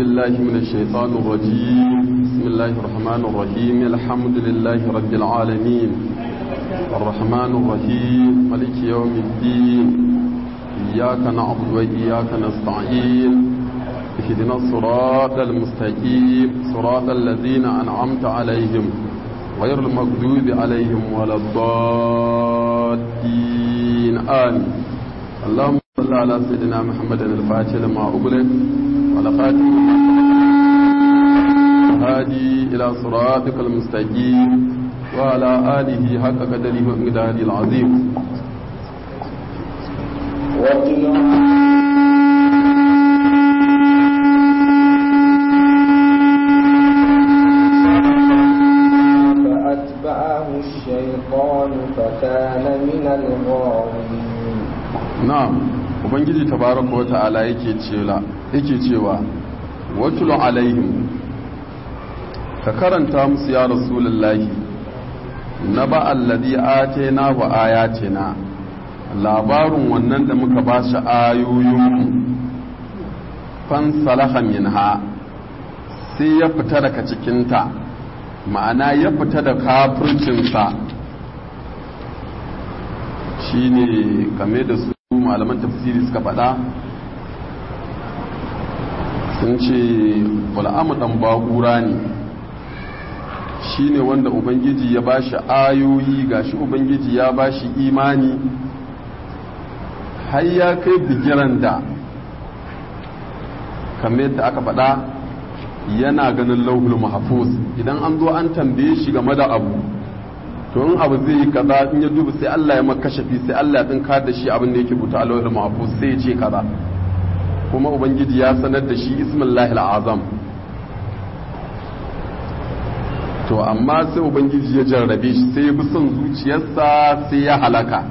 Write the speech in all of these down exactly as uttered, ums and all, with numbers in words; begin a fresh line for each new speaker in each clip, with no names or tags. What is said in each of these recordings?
بالله من الشيطان الرجيم. بسم الله الرحمن الرحيم. الحمد لله رب العالمين الرحمن الرحيم مالك يوم الدين. إياك نعبد وإياك نستعين. اهدنا الصراط المستقيم صراط الذين أنعمت عليهم غير المغضوب عليهم ولا الضالين آمين. اللهم صل على سيدنا محمد الفاتح لما أغلق ولخاتم هادي إلى صراطك المستقيم وعلى آله حق قدره ومقداره العظيم.
فأتبعه الشيطان فكان من الغاوين.
نعم. ubangiji tabaraka wa ta'ala yake cewa yake cewa watlu alaihim ka karanta musu ya rasulullahi naba alladhi atayna wa ayatina labarun wannan da muka ba shi ayoyin fan salaha minha sai ya fita daga cikin ta ma'ana ya fita da kafircin sa shine kame da su malaman tafsiri suka faɗa sun ce wal'amu ɗan bagura ne shi ne wanda ubangiji ya ba shi ayoyi gashi ubangiji ya ba shi imani har ya kai bigiran da kamar yadda aka faɗa yana ganin lauhul mahfuz idan an zo an tambaye shi game da abu to in abu zai yi kaza in ya duba sai Allah ya maka shafi sai Allah ya tsinka da shi abin da yake buta a lauhul mahfuz sai ya ce kaza kuma ubangiji ya sanar da shi ismullahi azam to amma sai ubangiji ya jarrabe shi sai ya bi son zuciyarsa sai ya halaka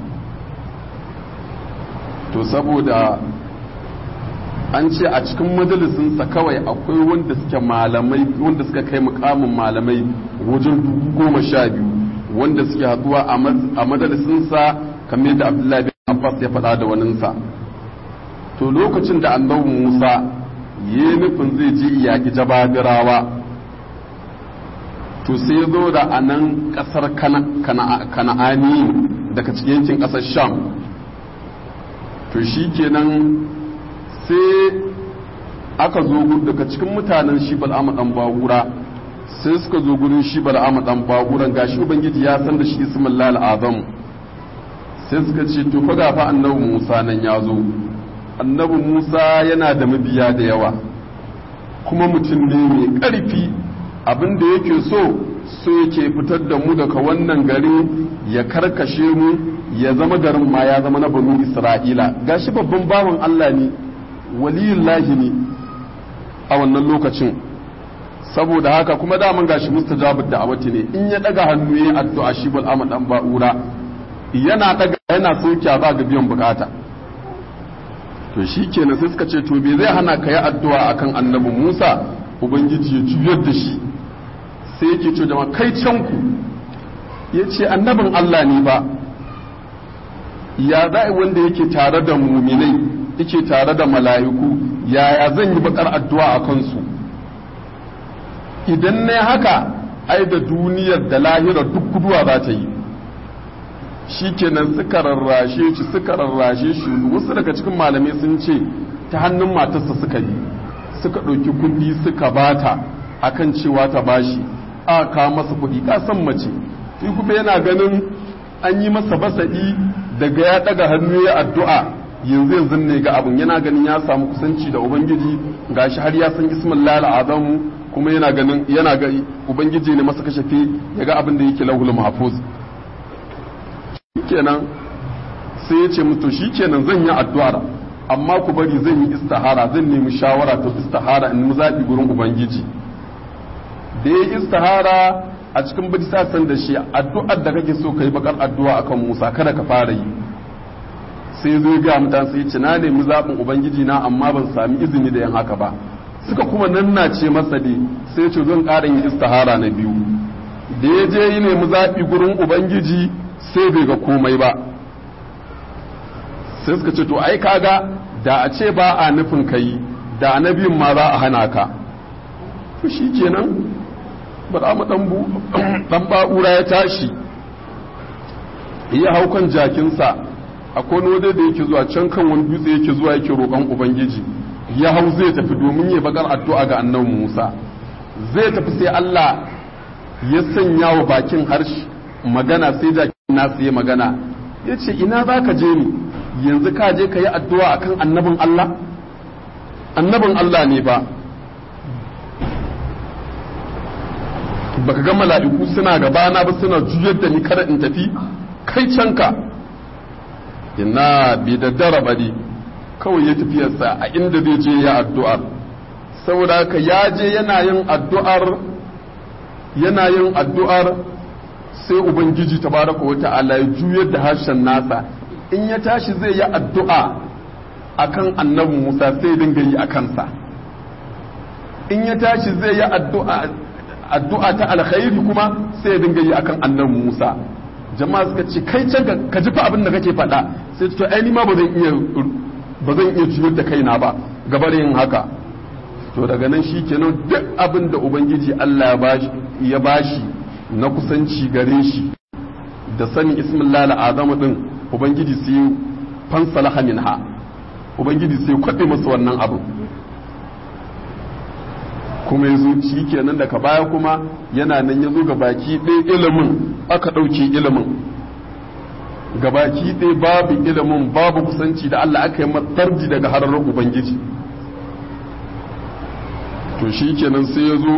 to saboda an ce a cikin majalisinsa kawai akwai wanda suke malamai wanda suka kai mukamin malamai wajen goma sha biyu wanda suke haduwa a majalisinsa kamar da Abdullahi bin Abbas ya faɗa da waninsa to lokacin da annabi Musa yi nufin zai je iyaki jababirawa to sai ya zo da anan kasar kana'ani daga cikin yankin kasar Sham to shikenan sai aka zo daga cikin mutanen shi Bal'am dan Bagura sai suka zo gurin shi Bal'am dan Baguran gashi ubangiji ya san da shi ismullahi azam sai suka ce to fa gafa annabi Musa nan ya zo annabi Musa yana da mabiya da yawa kuma mutum ne mai ƙarfi abinda yake so so yake fitar da mu daga wannan gari ya karkashe mu ya zama garin ma ya zama na banu Isra'ila gashi babban bawan Allah ne waliyullahi ne a wannan lokacin saboda haka kuma daman gashi mustajabud da'awati ne in ya daga hannu yayin addu'a shi bal amad dan ba'ura yana daga yana sokiya ba ga biyan bukata to shikenan sai suka ce to bai zai hana kai addu'a akan annabi Musa ubangiji ya juyar da shi sai yake ce jama'a kai can ku yace annabin Allah ne ba ya za'i wanda yake tare da mu'minai yake tare da mala'iku yaya zan yi bakar addu'a akan su idan ne haka ai da duniyar da lahira duk guduwa za ta yi shikenan suka rarrashe shi suka rarrashe shi wasu daga cikin malamai sun ce ta hannun matarsa suka yi suka ɗauki kuɗi suka bata akan cewa ta bashi a ka masa kuɗi ka san mace shi kuma yana ganin an yi masa basa'i daga ya ɗaga hannu ya addu'a yanzu yanzu ne ga abin yana ganin ya samu kusanci da ubangiji gashi har ya san ismullahi azamu kuma yana ganin yana ga ubangiji ne masa kashafi ya ga abin da yake lahul mahfuz shikenan sai ya ce mutu shikenan zan yi addu'ar amma ku bari zan yi istihara zan nemi shawara ta istihara in mu zabi gurin ubangiji da ya istihara a cikin bidi san da shi addu'ar da kake so kai bakar addu'a akan Musa kada ka fara yi sai zo ga mutan sai ya ce na nemi zabin ubangiji na amma ban sami izini da yan haka ba suka kuma nannace masa dai sai ce zan ƙara yin istihara na biyu da ya je yi nemi zaɓi gurin ubangiji sai bai ga komai ba sai suka ce to ai kaga da a ce ba a nufin kai da na biyun ma za a hana ka to shikenan Bal'amu dan ba'ura ya tashi ya hau kan jakinsa akwai wani da yake zuwa can kan wani dutse yake zuwa yake roƙon ubangiji ya hau zai tafi domin ya bakar addu'a ga annabi Musa zai tafi sai Allah ya sanya wa bakin harshe magana sai jakin nasu ya magana ya ce ina za ka je ni yanzu ka je ka yi addu'a akan annabin Allah annabin Allah ne ba baka ga mala'iku suna gabana ba suna juyar da ni kada in tafi kai canka ina bi da darabari kawai ya tafiyarsa a inda zai je ya addu'ar saboda haka ya je yana yin addu'ar yana yin addu'ar sai ubangiji tabaraka wa ta'ala ya juyar da harshen nasa in ya tashi zai yi addu'a akan annabi Musa sai dinga yi akan sa in ya tashi zai yi addu'a addu'a ta alkhairi kuma sai dinga yi akan annabi Musa jama'a suka ce kai can ka ji fa abin da kake faɗa sai to ai ni ma ba zan iya ba zan iya juyar da kaina ba gabar yin haka to daga nan shikenan duk abin da ubangiji Allah ya bashi ya bashi na kusanci gare shi da sanin ismillah al'azam din ubangiji sai fansalaha minha ubangiji sai kwabe masa wannan abu kuma yazo shikenan daga baya kuma yana nan yazo ga baki ɗaya ilimin aka ɗauke ilimin ga baki ɗaya babu ilimin babu kusanci da Allah aka yi matarji daga hararar ubangiji to shikenan sai yazo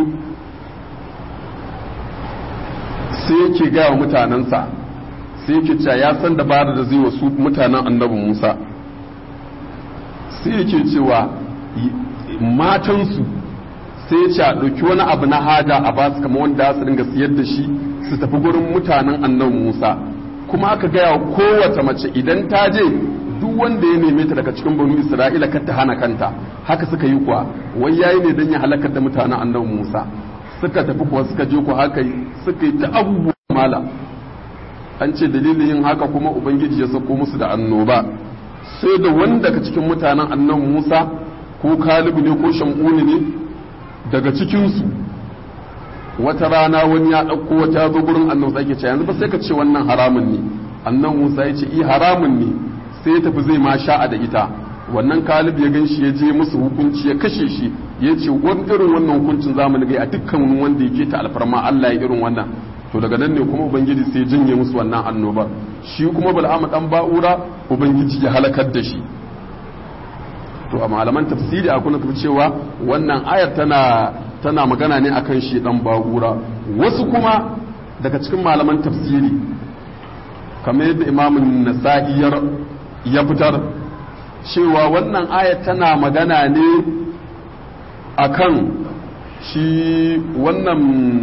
sai yake gaya wa mutanensa sai yake cewa ya san dabara da zai wasu mutanen annabi Musa sai yake cewa matansu sai ya ce a ɗauki wani abu na haja a basu kamar wanda su dinga siyar da shi su tafi gurin mutanen annabi Musa kuma aka gaya wa kowace mace idan ta je duk wanda ya neme ta daga cikin banu Isra'ila kar ta hana kanta haka suka yi kuwa wai yayi ne dan ya halakar da mutanen annabi Musa suka tafi kuwa suka je ku haka suka yi ta abubuwa mala an ce dalilin yin haka kuma ubangiji ya sako musu da annoba sai da wanda daga cikin mutanen annabi Musa ko Kalibu ne ko Shamuni ne daga cikinsu wata rana wani ya ɗauko wata ya zo gurin annabi Musa yake ce yanzu ba sai ka ce wannan haramun ne annabi Musa ya ce i haramun ne sai ya tafi zai ma sha'a da ita wannan Kalib ya gan shi ya je musu hukunci ya kashe shi ya ce wani irin wannan hukuncin zamani gai a dukkan wanda yake ta alfarma Allah ya irin wannan to daga nan ne kuma ubangiji sai ya janye musu wannan annobar shi kuma Bal'am dan Ba'ura ubangiji ya halakar da shi to a malaman tafsiri a kuna cewa wannan ayar tana tana magana ne akan shi dan Ba'ura wasu kuma daga cikin malaman tafsiri kamar yadda Imam Nasa'i ya fitar cewa wannan ayar tana magana ne akan shi wannan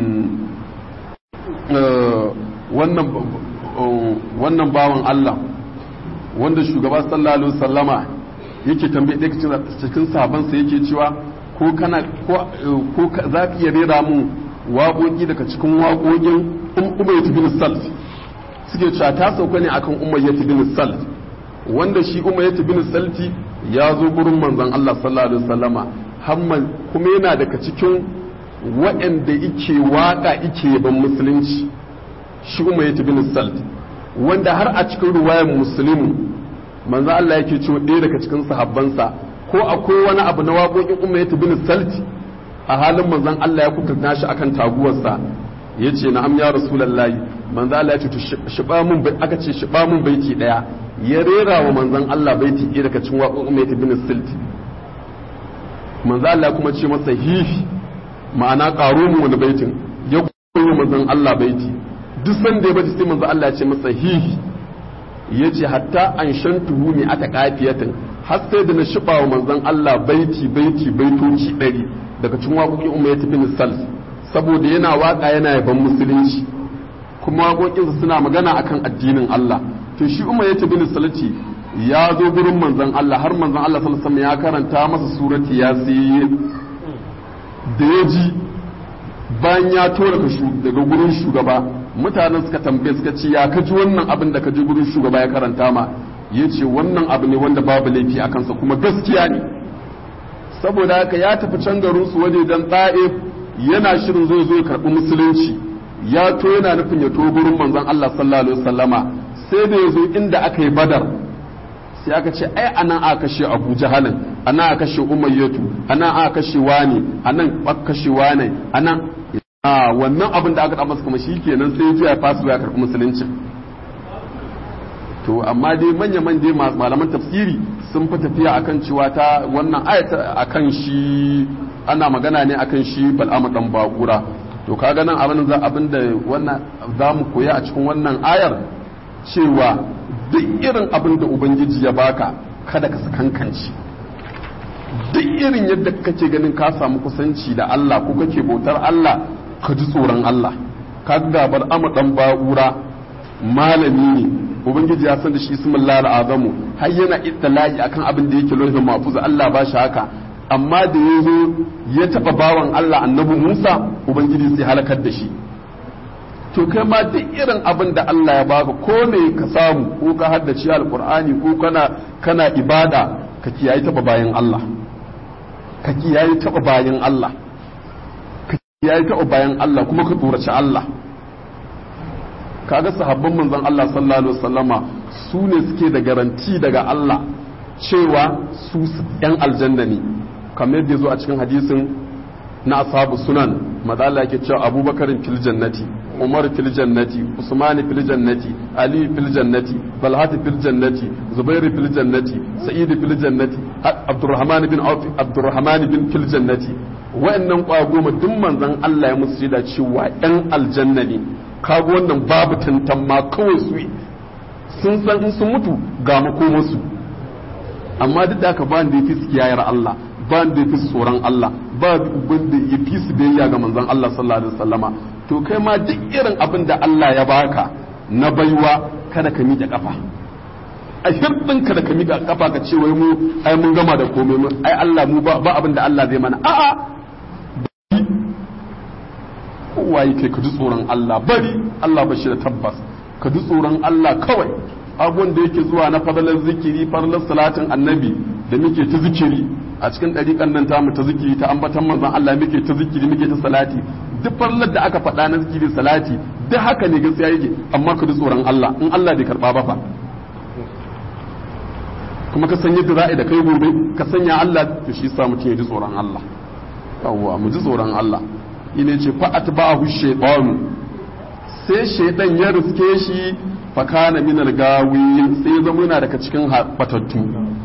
wannan wannan bawan Allah wanda shugaba sallallahu alaihi wasallama yake tambaye ɗaya cikin sahabansa yake cewa ko kana ko ko za ka iya rera mu waƙoƙi daga cikin waƙoƙin Umayyah bin Salt suke cewa ta sauka ne akan Umayyah bin Salt wanda shi Umayyah bin Salti ya zo gurin manzon Allah sallallahu alaihi wasallama hamman kuma yana daga cikin waɗanda yake waka yake yaban musulunci shi Umayyah bin Salt wanda har a cikin ruwayar Muslimu manzo Allah yake cewa ɗaya daga cikin sahabbansa ko akwai wani abu na waƙoƙin Umayyah bin Salt a halin manzon Allah ya kuka shi akan taguwarsa yace na'am ya rasulullahi manzo Allah ya ce shiba mun aka ce shiba mun baiti daya ya rera wa manzon Allah baiti ɗaya daga cikin waƙoƙin Umayyah bin Salt manzo Allah kuma ce masa hihi ma'ana ƙaro mu wani baitin ya koyo manzon Allah baiti duk sanda ya bace sai manzo Allah ya ce masa hihi yace hatta an shantuhu ne ata kafiyatin har sai da na shiba wa manzon Allah baiti baiti baitoci ɗari daga cikin waƙoƙin Umayyah bin Salt saboda yana waka yana yaban musulunci kuma waƙoƙinsa suna magana akan addinin Allah to shi Umayyah bin Salt ya zo gurin manzon Allah har manzon Allah sallallahu alaihi wasallam ya karanta masa surati yasin da ya ji bayan ya tora daga gurin shugaba mutanen suka tambaye suka ce ya kaji wannan abin da ka ji gurin shugaba ya karanta ma ya ce wannan abu ne wanda babu laifi a kansa kuma gaskiya ne saboda haka ya tafi can garin su waje dan ta'if yana shirin zo zo ya karbi musulunci ya to yana nufin ya to gurin manzon Allah sallallahu alaihi wasallama sai da yazo inda aka yi badar sai aka ce ai anan aka kashe Abu Jahalin anan aka kashe Umayyatu anan aka kashe wani anan aka kashe wani anan a wannan abin da aka da masa kuma shikenan sai ya fasu ya karbi musulunci to amma dai manya manya malaman tafsiri sun fi tafiya akan cewa ta wannan ayata akan shi ana magana ne akan shi Bal'am dan Baqura to kaga nan abin za abinda wannan zamu koya a cikin wannan ayar cewa duk irin abin da ubangiji ya baka kada ka sakankanci duk irin yadda kake ganin ka samu kusanci da Allah ko kake bautar Allah ka ji tsoron Allah kaga Bal'am dan Baqura malami ne ubangiji ya san da shi ismullahi al'azamu har yana ittala'i akan abin da yake lauhin mahfuz Allah ba shi haka amma da yazo ya taba bawan Allah annabi Musa ubangiji sai halakar da shi to kai ma duk irin abin da Allah ya baka ko ne ka samu ko ka haddace alqur'ani ko kana kana ibada ka kiyaye taba bayan Allah ka kiyaye taba bayan Allah ka kiyaye taba bayan Allah kuma ka tsoraci Allah kaga sahabban manzon Allah sallallahu alaihi wasallama su ne suke da garanti daga Allah cewa su yan aljanna ne kamar yadda zo a cikin hadisin na ashabu sunan maza Allah yake cewa Abubakarin fil jannati Umar fil jannati Usman fil jannati Ali fil jannati Talha fil jannati Zubair fil jannati Sa'id fil jannati Abdurrahman bin Auf Abdurrahman bin fil jannati wa'annan kwagoma duk manzon Allah ya musu da cewa yan aljanna ne kago wannan babu tantan ma kawai su sun san in sun mutu ga makomarsu amma duk da haka ba da yafi kiyayar Allah ba da yafi tsoron Allah ba da yafi su biyayya ga manzon Allah sallallahu alaihi wasallama to kai ma duk irin abin da Allah ya baka na baiwa kada ka miƙe kafa a hirdin kada ka miƙe kafa ka ce wai mu ai mun gama da komai mu ai Allah mu ba abin da Allah zai mana a'a waye kai ka ji tsoron Allah bari Allah ba shi da tabbas ka ji tsoron Allah kawai abun da yake zuwa na fadalar zikiri fadalar salatin annabi da muke ta zikiri a cikin ɗariƙan nan tamu ta zikiri ta ambatan manzon Allah muke ta zikiri muke ta salati duk fadalar da aka faɗa na zikiri salati duk haka ne gaskiya yake amma ka ji tsoron Allah in Allah bai karɓa ba fa kuma ka san yadda za'a da kai gobe ka sanya Allah to shi yasa mutum ya ji tsoron Allah yawwa mu ji tsoron Allah ine ce fa atba'ahu shaytanu sai shaytan ya riske shi fa kana min al-gawiyin sai zama yana daga cikin batattu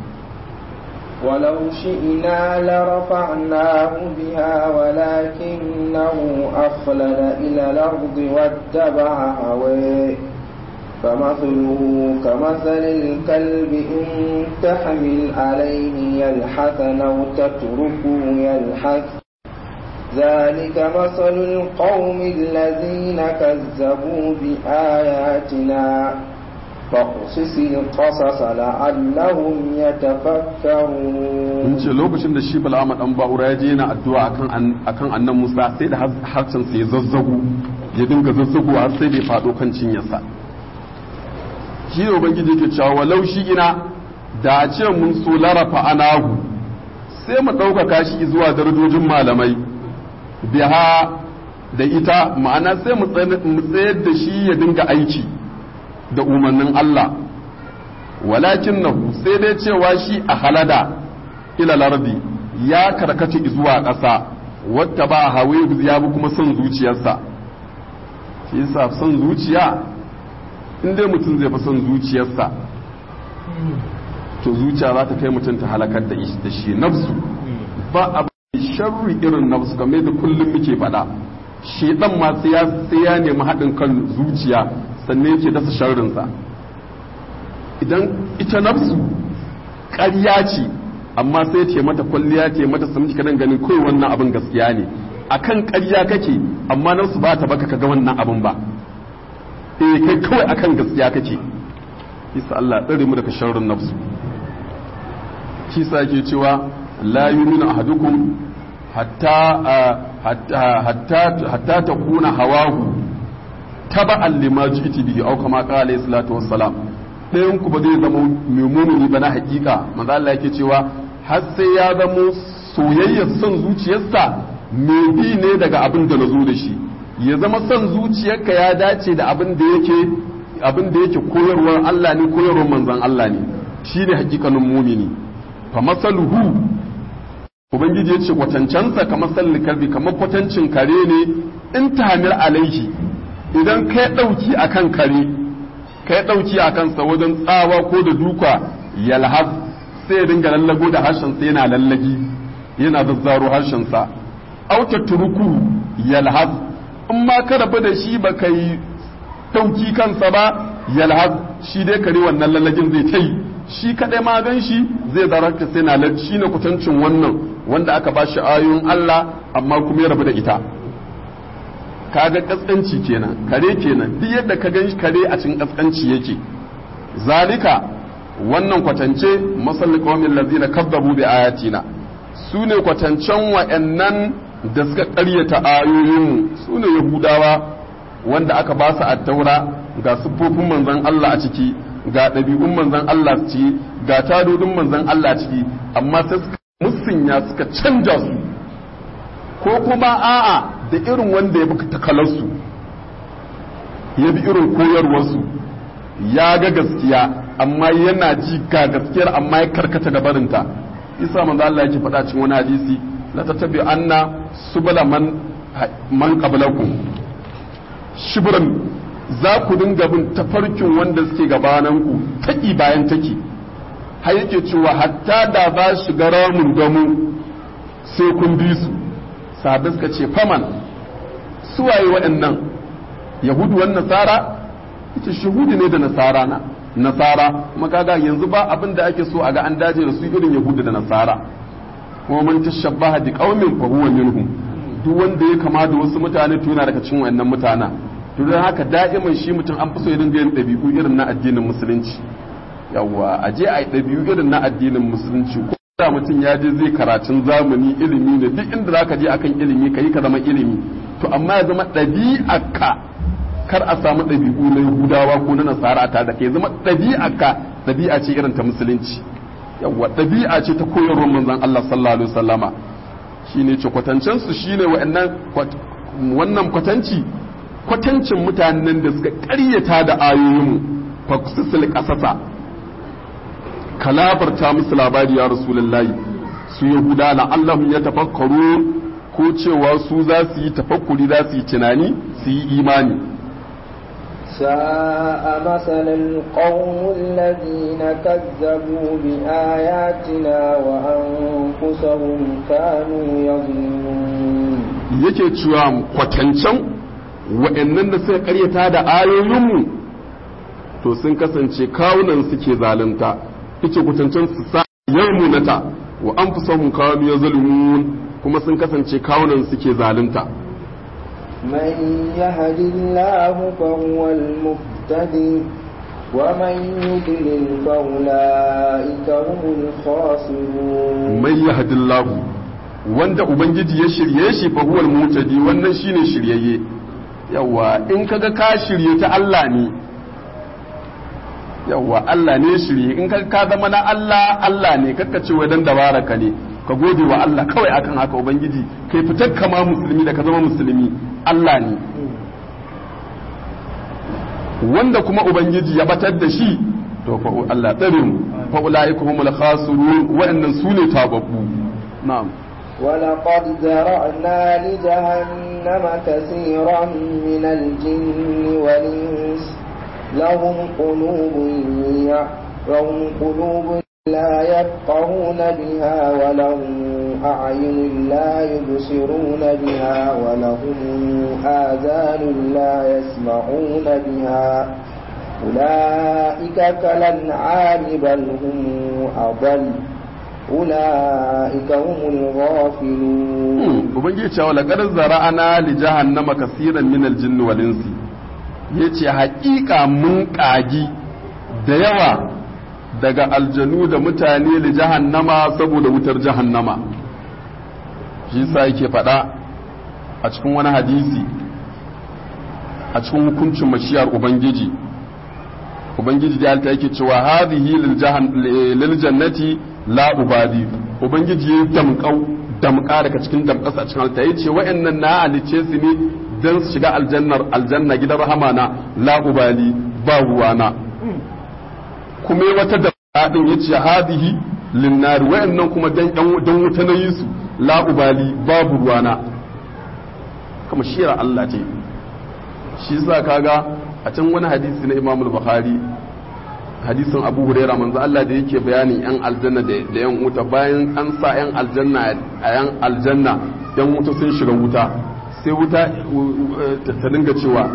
ولو شئنا لرفعناه بها ولكنه أخلد إلى الأرض واتبع هواه فمثله كمثل الكلب إن تحمل عليه يلحث أو تتركه يلحث ذلك مثل القوم الذين كذبوا بآياتنا فاقصص القصص لعلهم يتفكرون.
in ce lokacin da shi Bal'am dan Ba'ura ya je yana addu'a akan akan annan Musa sai da harcin sa ya zazzagu ya dinga zazzagu har sai da ya fado kan cinyarsa shi ne ubangiji yake cewa walau shi ina da a ce mun so larafa anahu sai mu ɗaukaka shi zuwa darajojin malamai biha da ita ma'ana sai mu tsayar da shi ya dinga aiki da umarnin Allah walakin nahu sai dai cewa shi a halada ila lardi ya karkace zuwa ƙasa wata ba hawaye ya bi kuma son zuciyarsa shi yasa son zuciya in dai mutum zai fi son zuciyarsa to zuciya za ta kai mutum ta halakar da shi nafsu ba abu sharri irin nafsu game da kullum muke faɗa shedan ma sai ya nemi haɗin kan zuciya sannan yake dasa sharrinsa idan ita nafsu ƙarya ce amma sai ta mata kwalliya ta mata sun kadan ganin kawai wannan abin gaskiya ne akan ƙarya kake amma nafsu ba ta baka kaga wannan abin ba eh kai kawai akan gaskiya kake isa Allah tsare mu daga sharrin nafsu shi sa yake cewa la yu'minu ahadukum hatta hatta hatta hatta takuna hawahu taba'an lima ji'ti bihi aw kama qala alayhi salatu wassalam dayan ku ba zai zama mai mumini ba na hakika manzo Allah yake cewa har sai ya zama soyayyar son zuciyarsa me bi ne daga abin da nazo da shi ya zama son zuciyarka ya dace da abin da yake abin da yake koyarwar Allah ne koyarwar manzon Allah ne shine hakikanin mumini fa masaluhu ubangiji yace kwatancansa kamar sallin kalbi kamar kwatancin kare ne in tamir alaihi idan kai dauki akan kare kai dauki akan sa wajen tsawa ko da duka yalhaz sai ya dinga lallago da harshen sa yana lallagi yana zazzaro harshen sa auta turuku yalhaz in ma ka rabu da shi ba kai dauki kansa ba yalhaz shi dai kare wannan lallagin zai tai shi kadai ma gan shi zai zararta sai na shi ne kutancin wannan wanda aka ba shi ayoyin Allah amma kuma ya rabu da ita kaga kaskanci kenan kare kenan duk yadda ka gan kare a cikin kaskanci yake zalika wannan kwatance masal qawmin lazina kadzabu bi ayatina sune kwatancen wa'annan da suka ƙaryata ayoyin sune yahudawa wanda aka ba su at-taura ga siffofin manzon Allah a ciki ga ɗabi'un manzon Allah ciki ga tadodin manzon Allah ciki amma sai suka musunya suka canja su ko kuma a'a da irin wanda ya bi takalarsu ya bi irin koyarwarsu ya ga gaskiya amma yana ji ga gaskiyar amma ya karkata da barinta isa manzo Allah yake faɗa cikin wani hadisi la tatabi anna subala man man qablakum shibran za ku dinga bin tafarkin wanda suke gabananku taki bayan taki har yake cewa hatta da ba shi garamun damu sai kun bi su sahabbai suka ce faman suwaye waɗannan yahudu wan nasara ita shuhudi ne da nasara na nasara kuma kaga yanzu ba abin da ake so a ga an dace da su irin yahudu da nasara kuma man tashabbaha bi qaumin fa huwa minhum duk wanda ya kama da wasu mutane to yana daga cikin wayannan mutana to dan haka da'iman shi mutum an fi so ya dinga yin dabi'u irin na addinin musulunci yawa aje a yi dabi'u irin na addinin musulunci ko da mutum ya je zai karatun zamani ilimi ne duk inda zaka je akan ilimi kai ka zama ilimi to amma ya zama ɗabi'arka kar a samu ɗabi'u na yahudawa ko na nasara ta da kai zama ɗabi'arka ɗabi'a ce irin ta musulunci yawa ɗabi'a ce ta koyarwar manzon Allah sallallahu alaihi wasallama shine ce kwatancen su shine wa'annan wannan kwatanci kwatancin mutanen da suka ƙaryata da ayoyin fakusul qasasa kalabarta musu labari ya rasulullahi su yahuda la'allahum yatafakkaru ko cewa su za su yi tafakkuri za su yi tunani su yi imani
ساء مثلا القوم الذين كذبوا بآياتنا وأنفسهم كانوا يظلمون
yake cewa kwatancan wa'annan da suka karyata da ayoyinmu to sun kasance kawunan suke zalunta yake kwatancan su sa yarmunata wa anfusahum kanu yazlumun kuma sun kasance kawunan suke zalunta
من يهد الله فهو المهتدي ومن يضلل فأولئك هم الخاسرون
من يهد الله wanda ubangiji ya shirye shi fa huwal mutadi wannan shine shiryayye yawa in kaga ka shirye ta Allah ne yawa Allah ne shirye in kaga ka zama na Allah Allah ne kakka ce wai dan dabaraka ne ka gode wa Allah kawai akan haka ubangiji kai fitar kama musulmi da ka zama musulmi Allah ne wanda kuma ubangiji ya batar da shi to fa Allah tsare mu fa ulaikumul khasirun wa'annan sune tababbu na'am
ولقد ذرأنا لجهنم كثيرا من الجن والإنس لهم قلوب لهم قلوب لا يفقهون بها ولهم أعين لا يبصرون بها ولهم آذان لا يسمعون بها أولئك كالأنعام بل هم أضل أولئك هم الغافلون
ubangiji cewa laqad zara'ana li jahannama kaseeran min al-jinni wal insi yace haƙiƙa mun ƙagi da yawa daga aljanu da mutane li jahannama saboda wutar jahannama shi sa yake faɗa a cikin wani hadisi a cikin hukuncin mashiyar ubangiji ubangiji da ta yake cewa hadhihi lil jannati la ubadi ubangiji ya damkau damka daga cikin damkasa a cikin halitta yace wayannan na halice su ne dan su shiga aljannar aljanna gidan rahama na la ubali ba ruwana kuma wata da din yace hadihi linnar wayannan kuma dan dan wuta na yi su la ubali babu ruwana kuma shira Allah ce shi yasa kaga a can wani hadisi na Imam al-Bukhari hadisin Abu Huraira manzo Allah da yake bayanin yan aljanna da yan wuta bayan an sa yan aljanna a yan aljanna yan wuta sun shiga wuta sai wuta ta dinga cewa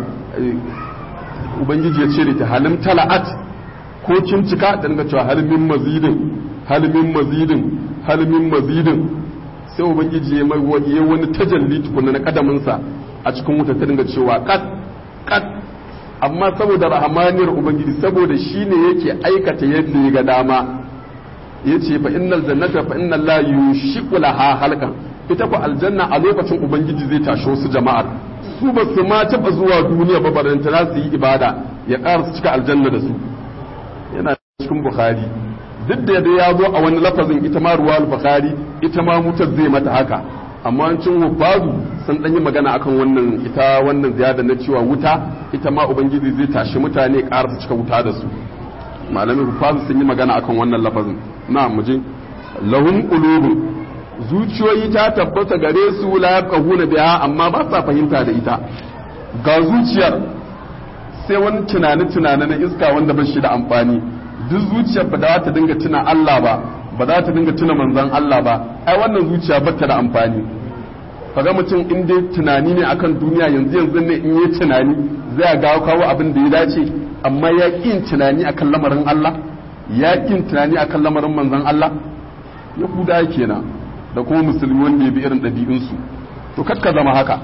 ubangiji ya ce ta halim tala'at ko kin cika da dinga cewa halimin mazidin halimin mazidin halimin mazidin sai ubangiji ya mai wani tajalli tukunna na kadaminsa a cikin wuta ta dinga cewa kat kat amma saboda rahamaniyar ubangiji saboda shine yake aikata yadda ya ga dama yace fa innal jannata fa innal la yushiqu laha halqan ita ko aljanna a lokacin ubangiji zai tasho su jama'ar su ba su ma taba zuwa duniya ba baranta za su yi ibada ya ƙara su cika aljanna da su yana cikin bukhari duk da ya zo a wani lafazin ita ma ruwa al-bukhari ita ma mutar zai mata haka amma an cin hufazu sun dan yi magana akan wannan ita wannan ziyada na cewa wuta ita ma ubangiji zai tashi mutane ƙara su cika wuta da su malamin hufazu sun yi magana akan wannan lafazin na muje lahum qulubun zuciyoyi ta tabbata gare su la yaqahuna biha amma ba sa fahimta da ita ga zuciyar sai wani tunani tunani na iska wanda ba shi da amfani duk zuciyar ba za ta dinga tuna Allah ba ba za ta dinga tuna manzon Allah ba ai wannan zuciya ba ta da amfani kaga mutum in dai tunani ne akan duniya yanzu yanzu ne in yi tunani zai ga kawo abin da ya dace amma ya kin tunani akan lamarin Allah ya kin tunani akan lamarin manzon Allah ya kuda kenan da kuma musulmi wanda ya bi irin ɗabi'unsu to kakka zama haka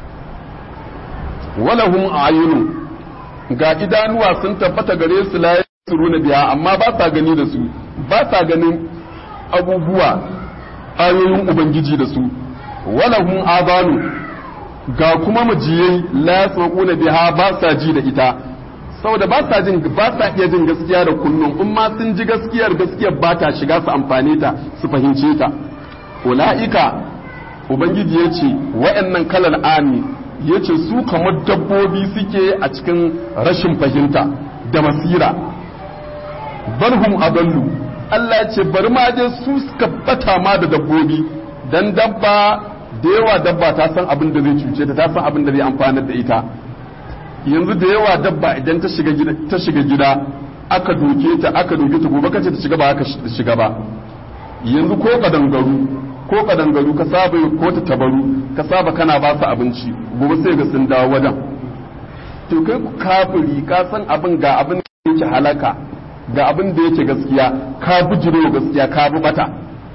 walahum ayunu ga idanuwa sun tabbata gare su la yasruna biya amma ba sa gani da su ba sa ganin abubuwa ayoyin ubangiji da su walahum azanu ga kuma majiyai la yasruna biha ba sa ji da ita saboda ba sa jin ba sa iya jin gaskiya da kullum in ma sun ji gaskiyar gaskiyar ba ta shiga su amfane ta su fahimce ta ula'ika ubangiji ya ce wa'annan kalal ami ya ce su kamar dabbobi suke a cikin rashin fahimta da masira barhum adallu Allah ya ce bari ma je su suka bata ma da dabbobi dan dabba da yawa dabba ta san abin da zai cuce ta ta san abin da zai amfana da ita yanzu da yawa dabba idan ta shiga gida ta shiga gida aka doke ta aka doke ta gobe kace ta shiga ba aka shiga ba yanzu ko kadangaru ko kadangaru ka saba ko ta tabaru ka saba kana ba su abinci gobe sai ga sun dawo wajen to kai ku kafiri ka san abin ga abin da yake halaka ga abin da yake gaskiya ka bijiro gaskiya ka bi bata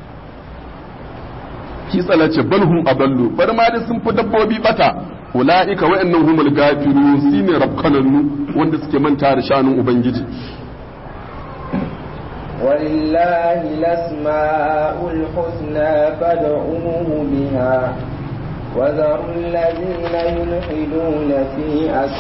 ki tsalace balhum aballu bar ma da sun fi dabbobi bata ulaika wa'annan humul gafirun sine rabkananu wanda suke manta da shanun ubangiji
ولله الأسماء الحسنى فادعوه بها وذروا الذين يلحدون في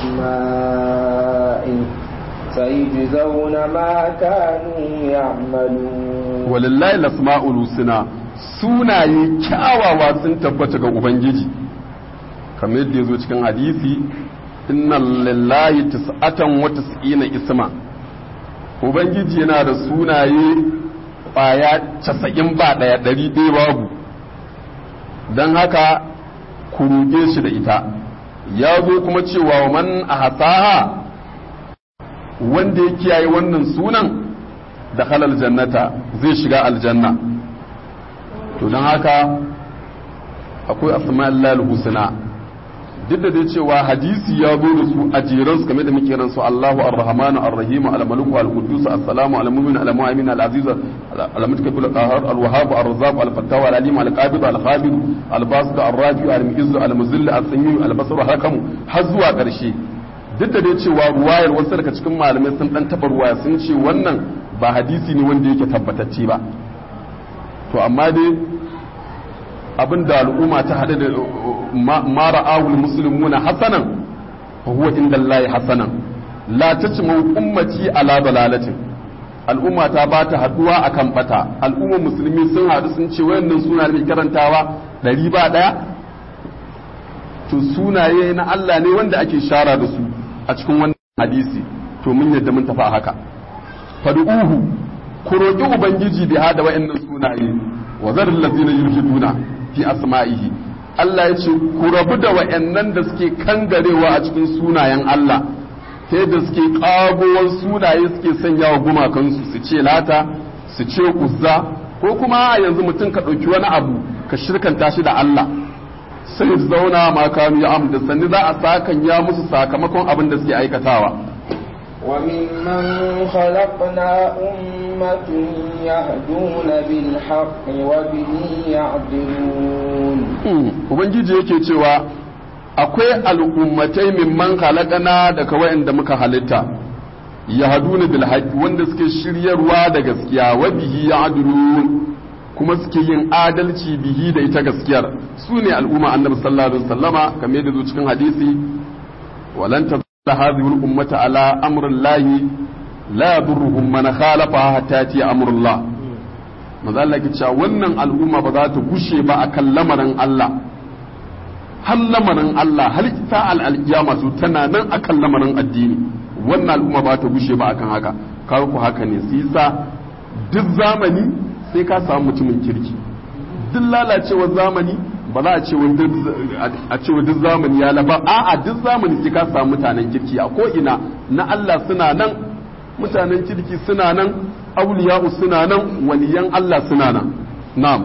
أسمائه سيجزون ما كانوا يعملون
ولله الأسماء الحسنى sunaye kyawawa sun tabbata ga ubangiji kamar yadda ya zo cikin hadisi inna lillahi tis'atan wa tis'ina isma ubangiji yana da sunaye kwaya casa'in ba ɗaya ɗari ɗaya babu don haka ku roƙe shi da ita ya zo kuma cewa wa man a hasaha wanda ya kiyaye wannan sunan da halal jannata zai shiga aljanna to don haka akwai asma'ul husna duk da dai cewa hadisi ya zo da su a jeran su kamar da muke ran su Allahu Ar-Rahmanu Ar-Rahim Al-Maliku Al-Quddus As-Salamu Al-Mu'min Al-Mu'min Al-Aziz Al-Mutakabbir Al-Qahhar Al-Wahhab Ar-Razzaq Al-Fattaw Al-Alim Al-Qabid Al-Khabir Al-Basit Ar-Rafi Al-Mu'izz Al-Muzill Al-Sami Al-Basir Hakam har zuwa ƙarshe duk da dai cewa ruwayar wasu daga cikin malamai sun dan taba ruwaya sun ce wannan ba hadisi ne wanda yake tabbatacce ba to amma dai abinda al'umma ta hada da ma ra'awul muslimuna hasanan fa huwa inda Allah hasanan la tajmu ummati ala dalalatin al'umma ta ba ta haduwa akan bata al'ummar musulmi sun haɗu sun ce wayannan suna da karantawa ɗari ba ɗaya to sunaye na Allah ne wanda ake shara da su a cikin wannan hadisi to mun yadda mun tafi a haka fad'uhu ku roki ubangiji bi hada wayannan sunaye wa zarul ladina yulhiduna fi asma'ihi Allah ya ce ku rabu da wayannan da suke kangarewa a cikin sunayen Allah sai da suke kagowar sunaye suke sanya wa gumakansu su ce lata su ce uzza ko kuma yanzu mutum ka ɗauki wani abu ka shirkanta shi da Allah sai su zauna ma kanu ya amda sanni za a sakan ya musu sakamakon abin da suke aikatawa
وممن خلقنا أمة يهدون بالحق وبه يعدلون
ubangiji yake cewa akwai al'ummatai mimman halakana daga wa'anda muka halitta yahduna bil haqq wanda suke shiryarwa da gaskiya wa bihi ya'dilun kuma suke yin adalci bihi da ita gaskiyar su ne al'umma annabi sallallahu alaihi wasallama kamar da zo cikin hadisi walan ta hadhihi al-ummata ala amri llahi la yadurruhum man khalafa hatta ti amru llah manzo Allah ke cewa wannan al'umma ba za ta gushe ba akan lamarin Allah har lamarin Allah har ita al-alqiyama su tana nan akan lamarin addini wannan al'umma ba ta gushe ba akan haka kawo ku haka ne sai sa duk zamani sai ka samu mutumin kirki duk lalacewar zamani ba za a ce a ce duk zamani ya laba a'a duk zamani sai ka samu mutanen kirki a ko ina na Allah suna nan mutanen kirki suna nan auliya'u suna nan waliyan Allah suna nan na'am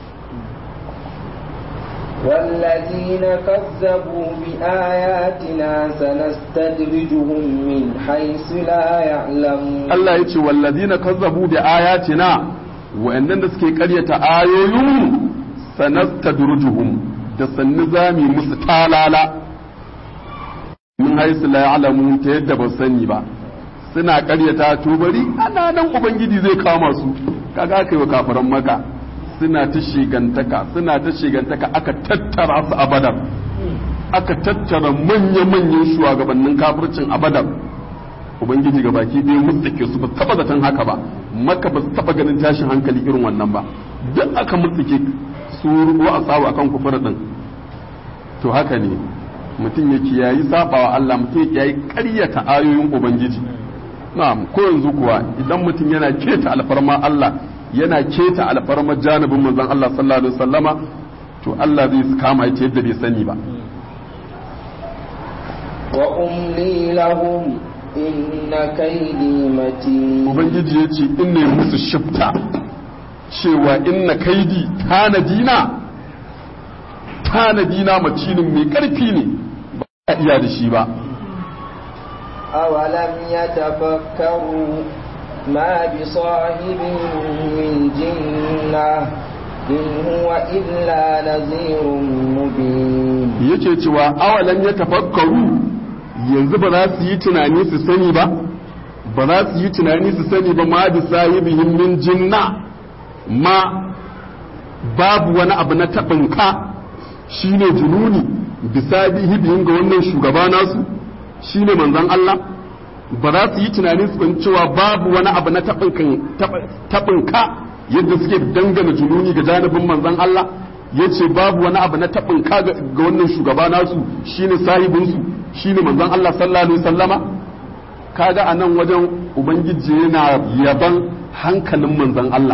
والذين كذبوا بآياتنا سنستدرجهم من حيث لا يعلمون
الله يتي والذين كذبوا بآياتنا wa'annan da suke karyata ayoyin sanastadrujuhum da sannu zami musu talala min haisu la ya'lamun ta yadda ba sani ba suna karyata to bari ana nan ubangiji zai kama su kaga kai wa kafiran maka suna ta shigantaka suna ta shigantaka aka tattara su a badar aka tattara manya manyan shugabannin kafircin a badar ubangiji ga baki bai mutsike su ba taba zaton haka ba maka ba taba ganin tashin hankali irin wannan ba duk aka mutsike su ruwa asabu akan kufur din to haka ne mutum ya kiyayi sabawa Allah mutum ya kiyayi ƙaryata ayoyin ubangiji na'am ko yanzu kuwa idan mutum yana keta alfarma Allah yana keta alfarma janibin manzon Allah sallallahu alaihi wasallama to Allah zai kama ya yadda bai sani ba
wa umli lahum inna kaidi matin
ubangiji ya ce in ne musu shifta cewa inna kaidi tanadina tanadina macinin mai karfi ne ba a iya da shi ba
awalam yatafakkaru ma bi sahibin min jinna in huwa illa nazirun mubin
yake cewa awalam yatafakkaru yanzu ba za su yi tunani su sani ba ba za su yi tunani su sani ba ma bi sahibihim min jinna ma babu wani abu na taɓin ka shine jununi bi sahibihim ga wannan shugaba nasu shine manzon Allah ba za su yi tunani su san cewa babu wani abu na taɓin ka yadda suke dangana jununi ga janibin manzon Allah yace babu wani abu na taɓin ka ga wannan shugaba nasu shine sahibinsu shine manzon Allah sallallahu alaihi wasallama kaga anan wajen ubangiji yana yaban hankalin manzon Allah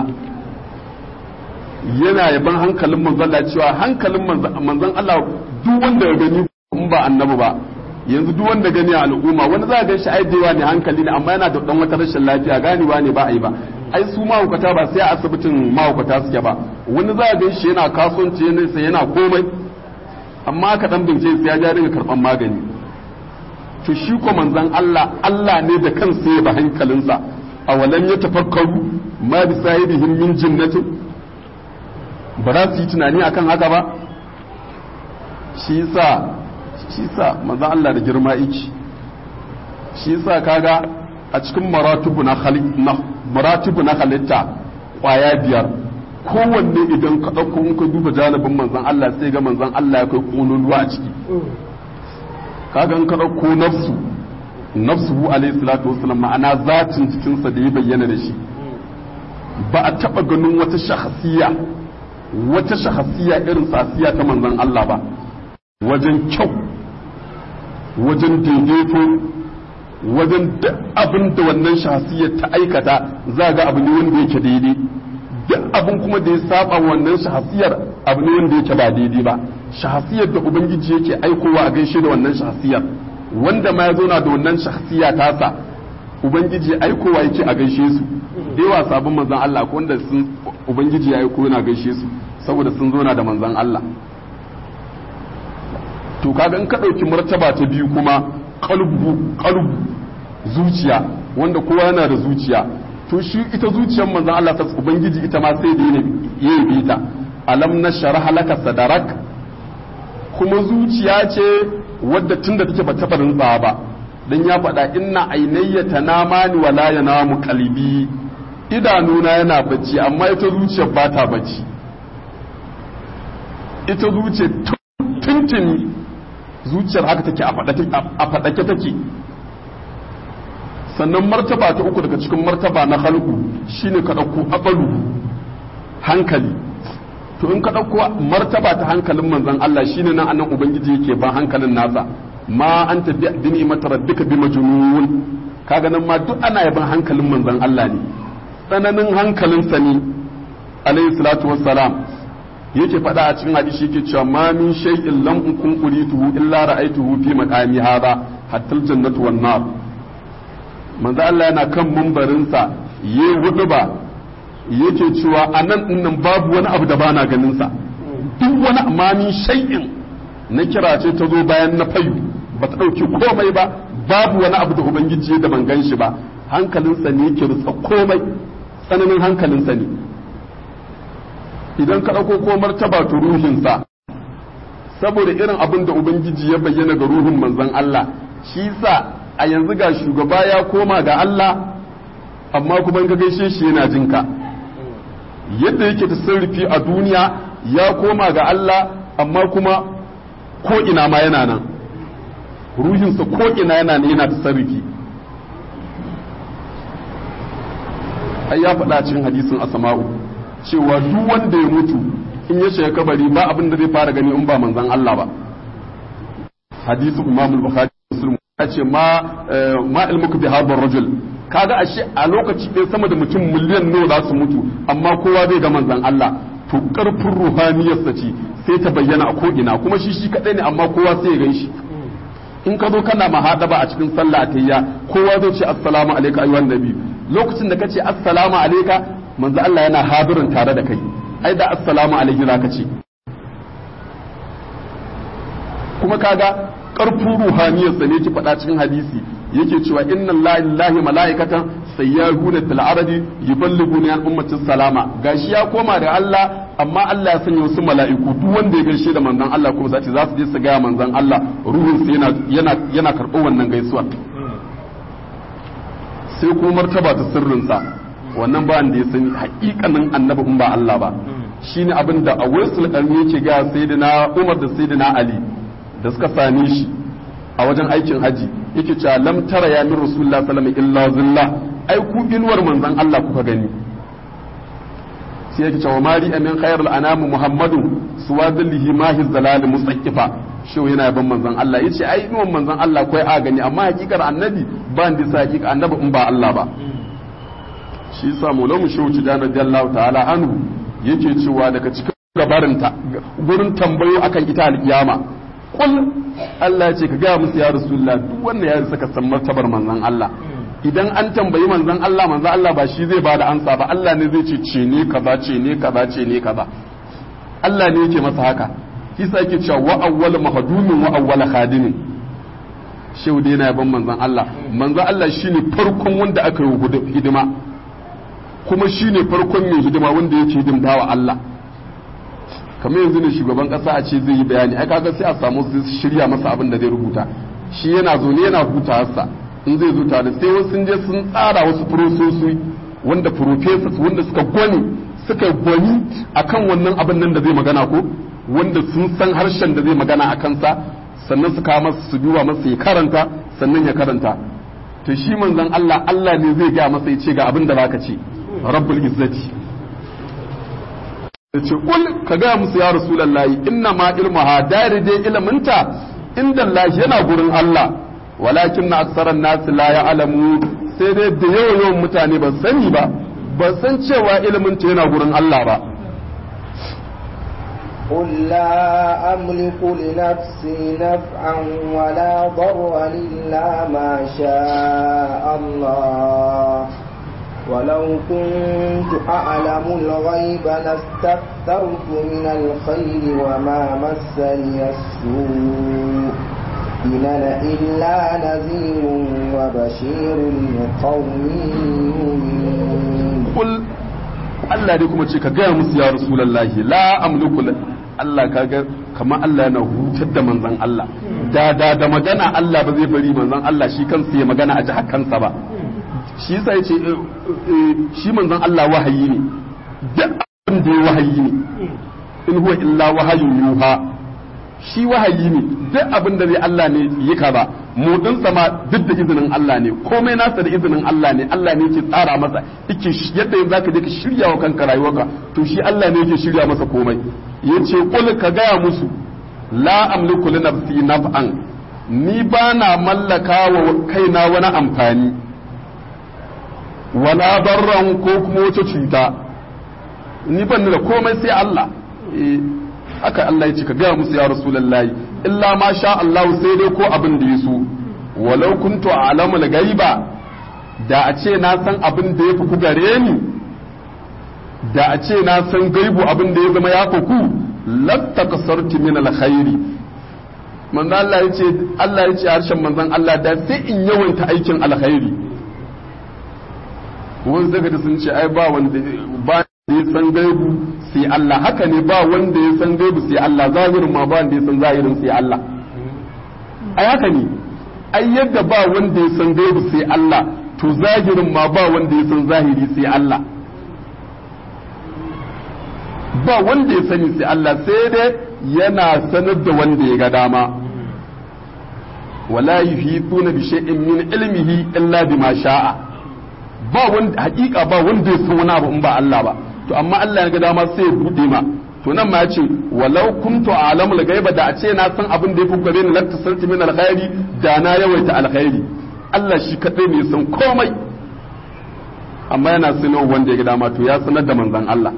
yana yaban hankalin manzon Allah cewa hankalin manzon Allah duk wanda ya gani in ba annabi ba yanzu duk wanda gani a al'umma wani za ga shi aidewa ne hankali ne amma yana da dan wata rashin lafiya ganewa ne ba a yi ba ai su mahaukata ba sai a asibitin mahaukata suke ba wani za ga shi yana kasuwanci ne sai yana komai amma ka dan bincike sai ya ja dinga karban magani to shi ko manzon Allah Allah ne da kansa ya ba hankalinsa awalan ya tafakkaru ma bi sahibihim min jannatin ba za su yi tunani akan haka ba shi yasa shi yasa manzon Allah da girma yake shi yasa kaga a cikin maratibu na khaliqa maratibu na halitta kwaya biyar kowanne idan ka dauko in ka duba janibin manzon Allah sai ga manzon Allah ya kai kololuwa a ciki kaga in ka ɗauko nafsu nafsuhu alayhi salatu wassalam ma'ana zatin cikinsa da ya bayyana da shi ba a taba ganin wata shahasiya wata shahasiya irin sasiya ta manzon Allah ba wajen kyau wajen daidaito wajen duk abin da wannan shahasiyar ta aikata za ga abu ne wanda yake daidai duk abin kuma da ya saba wannan shahasiyar abu ne wanda yake ba daidai ba shahasiyar da ubangiji yake aikowa a gaishe da wannan shahasiyar wanda ma ya zauna da wannan shahasiya tasa ubangiji aikowa yake a gaishe su da yawa sabon manzon Allah ko wanda sun ubangiji ya aiko yana gaishe su saboda sun zauna da manzon Allah to kaga in ka dauki martaba ta biyu kuma qalbu qalbu zuciya wanda kowa yana da zuciya to shi ita zuciyar manzon Allah ta ubangiji ita ma sai da yayi bita alam nashrah laka sadarak kuma zuciya ce wadda tunda take ba ta farin tsawa ba dan ya faɗa inna ainayya tanamani wala yanamu qalbi idanuna yana bacci amma ita zuciyar ba ta bacci ita zuciyar tuntuni zuciyar haka take a faɗake take sannan martaba ta uku daga cikin martaba na halku shine ka ɗauko abalu hankali to in ka ɗauko martaba ta hankalin manzon Allah shine nan annan ubangiji yake ban hankalin nasa ma anta bi ni'mati rabbika bi majnun kaga nan ma duk ana yaban hankalin manzon Allah ne tsananin hankalinsa ne alayhi salatu wassalam yake faɗa a cikin hadisi yake cewa ma min shay'in lam ukun qulituhu illa ra'aytuhu fi maqami hadha hatta aljannatu wan nar manzo Allah yana kan mambarin sa yayi huduba yake cewa anan dinnan babu wani abu da bana ganin sa duk wani ma min shay'in na kira ce ta zo bayan na fayu ba ta dauki komai ba babu wani abu da ubangiji da ban gan shi ba hankalinsa ne yake rutsa komai tsananin hankalinsa ne idan ka ɗauko ko martaba to ruhinsa saboda irin abin da ubangiji ya bayyana ga ruhin manzon Allah shi sa a yanzu ga shugaba ya koma ga Allah amma kuma ka gaishe shi yana jin ka yadda yake tasarrufi a duniya ya koma ga Allah amma kuma ko ina ma yana nan ruhinsa ko ina yana nan yana tasarrufi ai ya faɗa cikin hadisin asma'u cewa duk wanda ya mutu in ya shiga kabari ba abin da zai fara gani in ba manzon Allah ba hadisi Imam al-Bukhari Muslim ya ce ma ma ilmuka bi hadha ar-rajul kaga ashe a lokaci ɗaya sama da mutum miliyan nawa za su mutu amma kowa zai ga manzon Allah to karfin ruhaniyarsa ce sai ta bayyana a ko ina kuma shi shi kadai ne amma kowa sai ya ganshi in ka zo kana mahadaba a cikin sallah atiyya kowa zai ce assalamu alayka ayyuhan nabi lokacin da kace assalamu alayka manzo Allah yana hadirin tare da kai ai da assalamu alayhi zaka ce kuma kaga karfin ruhaniyar sa ne ki faɗa cikin hadisi yake cewa inna lillahi malaikatan sayyahuna fil ardi yuballighuna an ummatis salama gashi ya koma da Allah amma Allah ya sanya wasu mala'iku duk wanda ya gaishe da manzon Allah kuma zaci za su je su ga manzon Allah ruhun sa yana yana yana karɓar wannan gaisuwa sai kuma martaba ta sirrinsa wannan ba da ya sani hakikanin annabi in ba Allah ba shine abin da a waisul qarni yake ga sayyidina Umar da sayyidina Ali da suka same shi a wajen aikin haji yake cewa lam tara ya min rasulullah sallallahu alaihi wasallam illa zillah ai ku inuwar manzon Allah kuka gani sai yake cewa mari amin khairul anam muhammadu suwadilhi mahi zalal musaqifa shi yana yaban manzon Allah yace ai inuwar manzon Allah kai a gani amma hakikar annabi ba ndi sa hakika annabi in ba Allah ba shi yasa maulamu shehu tijani radiyallahu ta'ala anhu yake cewa daga cikin gabarinta gurin tambayo akan ita alkiyama kul Allah ce ka gaya musu ya rasulullah duk wanda ya saka san martabar manzon Allah idan an tambayi manzon Allah manzon Allah ba shi zai bada ansa ba Allah ne zai ce ce ne kaza ce ne kaza ce ne kaza Allah ne yake masa haka kisa yake cewa wa awwal mahdumin wa awwal khadimin shehu dai yana yaban manzon Allah manzon Allah shine farkon wanda aka yi hidima kuma shine farkon mai hidima wanda yake hidimtawa Allah kamar yanzu ne shugaban kasa a ce zai yi bayani ai kaga sai a samu su shirya masa abin da zai rubuta shi yana zo ne yana hutawarsa in zai zo tare sai wasu sun je sun tsara wasu furososi wanda professors wanda suka gwani suka gwani akan wannan abin nan da zai magana ko wanda sun san harshen da zai magana a kansa sannan su kawo masa su duba masa ya karanta sannan ya karanta to shi manzon Allah Allah ne zai ga masa ya ce ga abin da zaka ce rabbul izzati ya ce kul ka ga musu ya rasulullahi inna ma ilmuha dai dai ilminta inda Allah yana gurin Allah walakin aksaran nas la ya'lamu sai dai da yawan yawan mutane ba sani ba ba san cewa ilminta yana gurin Allah ba
قل لا أملك لنفسي نفعا ولا ضرا إلا ما شاء الله ولو كنت أعلم الغيب لاستكثرت من الخير وما مسني السوء إن أنا إلا نذير وبشير لقوم يؤمنون
قل Allah dai kuma ce ka gaya musu ya rasulullahi la amliku Allah kaga kamar Allah yana hutar da manzon Allah da da da magana Allah ba zai bari manzon Allah shi kansa ya magana a jihar kansa ba shi yasa yace shi manzon Allah wahayi ne duk abin da ya wahayi ne in huwa illa wahayun yuha shi wahayi ne duk abin da zai Allah ne yi ka ba mu din sama duk da izinin Allah ne komai nasa da izinin Allah ne Allah ne yake tsara masa yake yadda yanzu zaka je ka shirya wa kanka rayuwarka to shi Allah ne yake shirya masa komai yace qul ka gaya musu la amliku li nafsi naf'an ni ba na mallaka wa kaina wani amfani wala darran ko kuma wata cuta ni ban da komai sai Allah haka Allah ya ce ka gaya musu ya rasulullahi illa ma sha Allah sai dai ko abin da ya so walau kuntu a'lamul ghaiba da a ce na san abin da ya fi ku gare ni da a ce na san gaibu abin da ya zama ya fi ku lattakasartu min alkhairi manzo Allah ya ce Allah ya ce harshen manzon Allah da sai in yawanta aikin alkhairi wanda zaka da sun ce ai ba wanda ba ya san gaibu sai Allah haka ne ba wanda ya san gaibu sai Allah zahirin ma ba wanda ya san zahirin sai Allah ai haka ne ai yadda ba wanda ya san gaibu sai Allah to zahirin ma ba wanda ya san zahiri sai Allah ba wanda ya sani sai Allah sai dai yana sanar da wanda ya ga dama wala yuhituna bi shay'in min ilmihi illa bima sha'a ba wanda hakika ba wanda ya san wani abu in ba Allah ba to amma Allah ya ga dama sai ya bude ma to nan ma yace walau kuntu a'lamul ghaiba da a ce na san abin da yafi gare ni lakta sarti min alkhairi da na yawaita alkhairi Allah shi kadai ne san komai amma yana sanar wanda ya ga dama to ya sanar da manzon Allah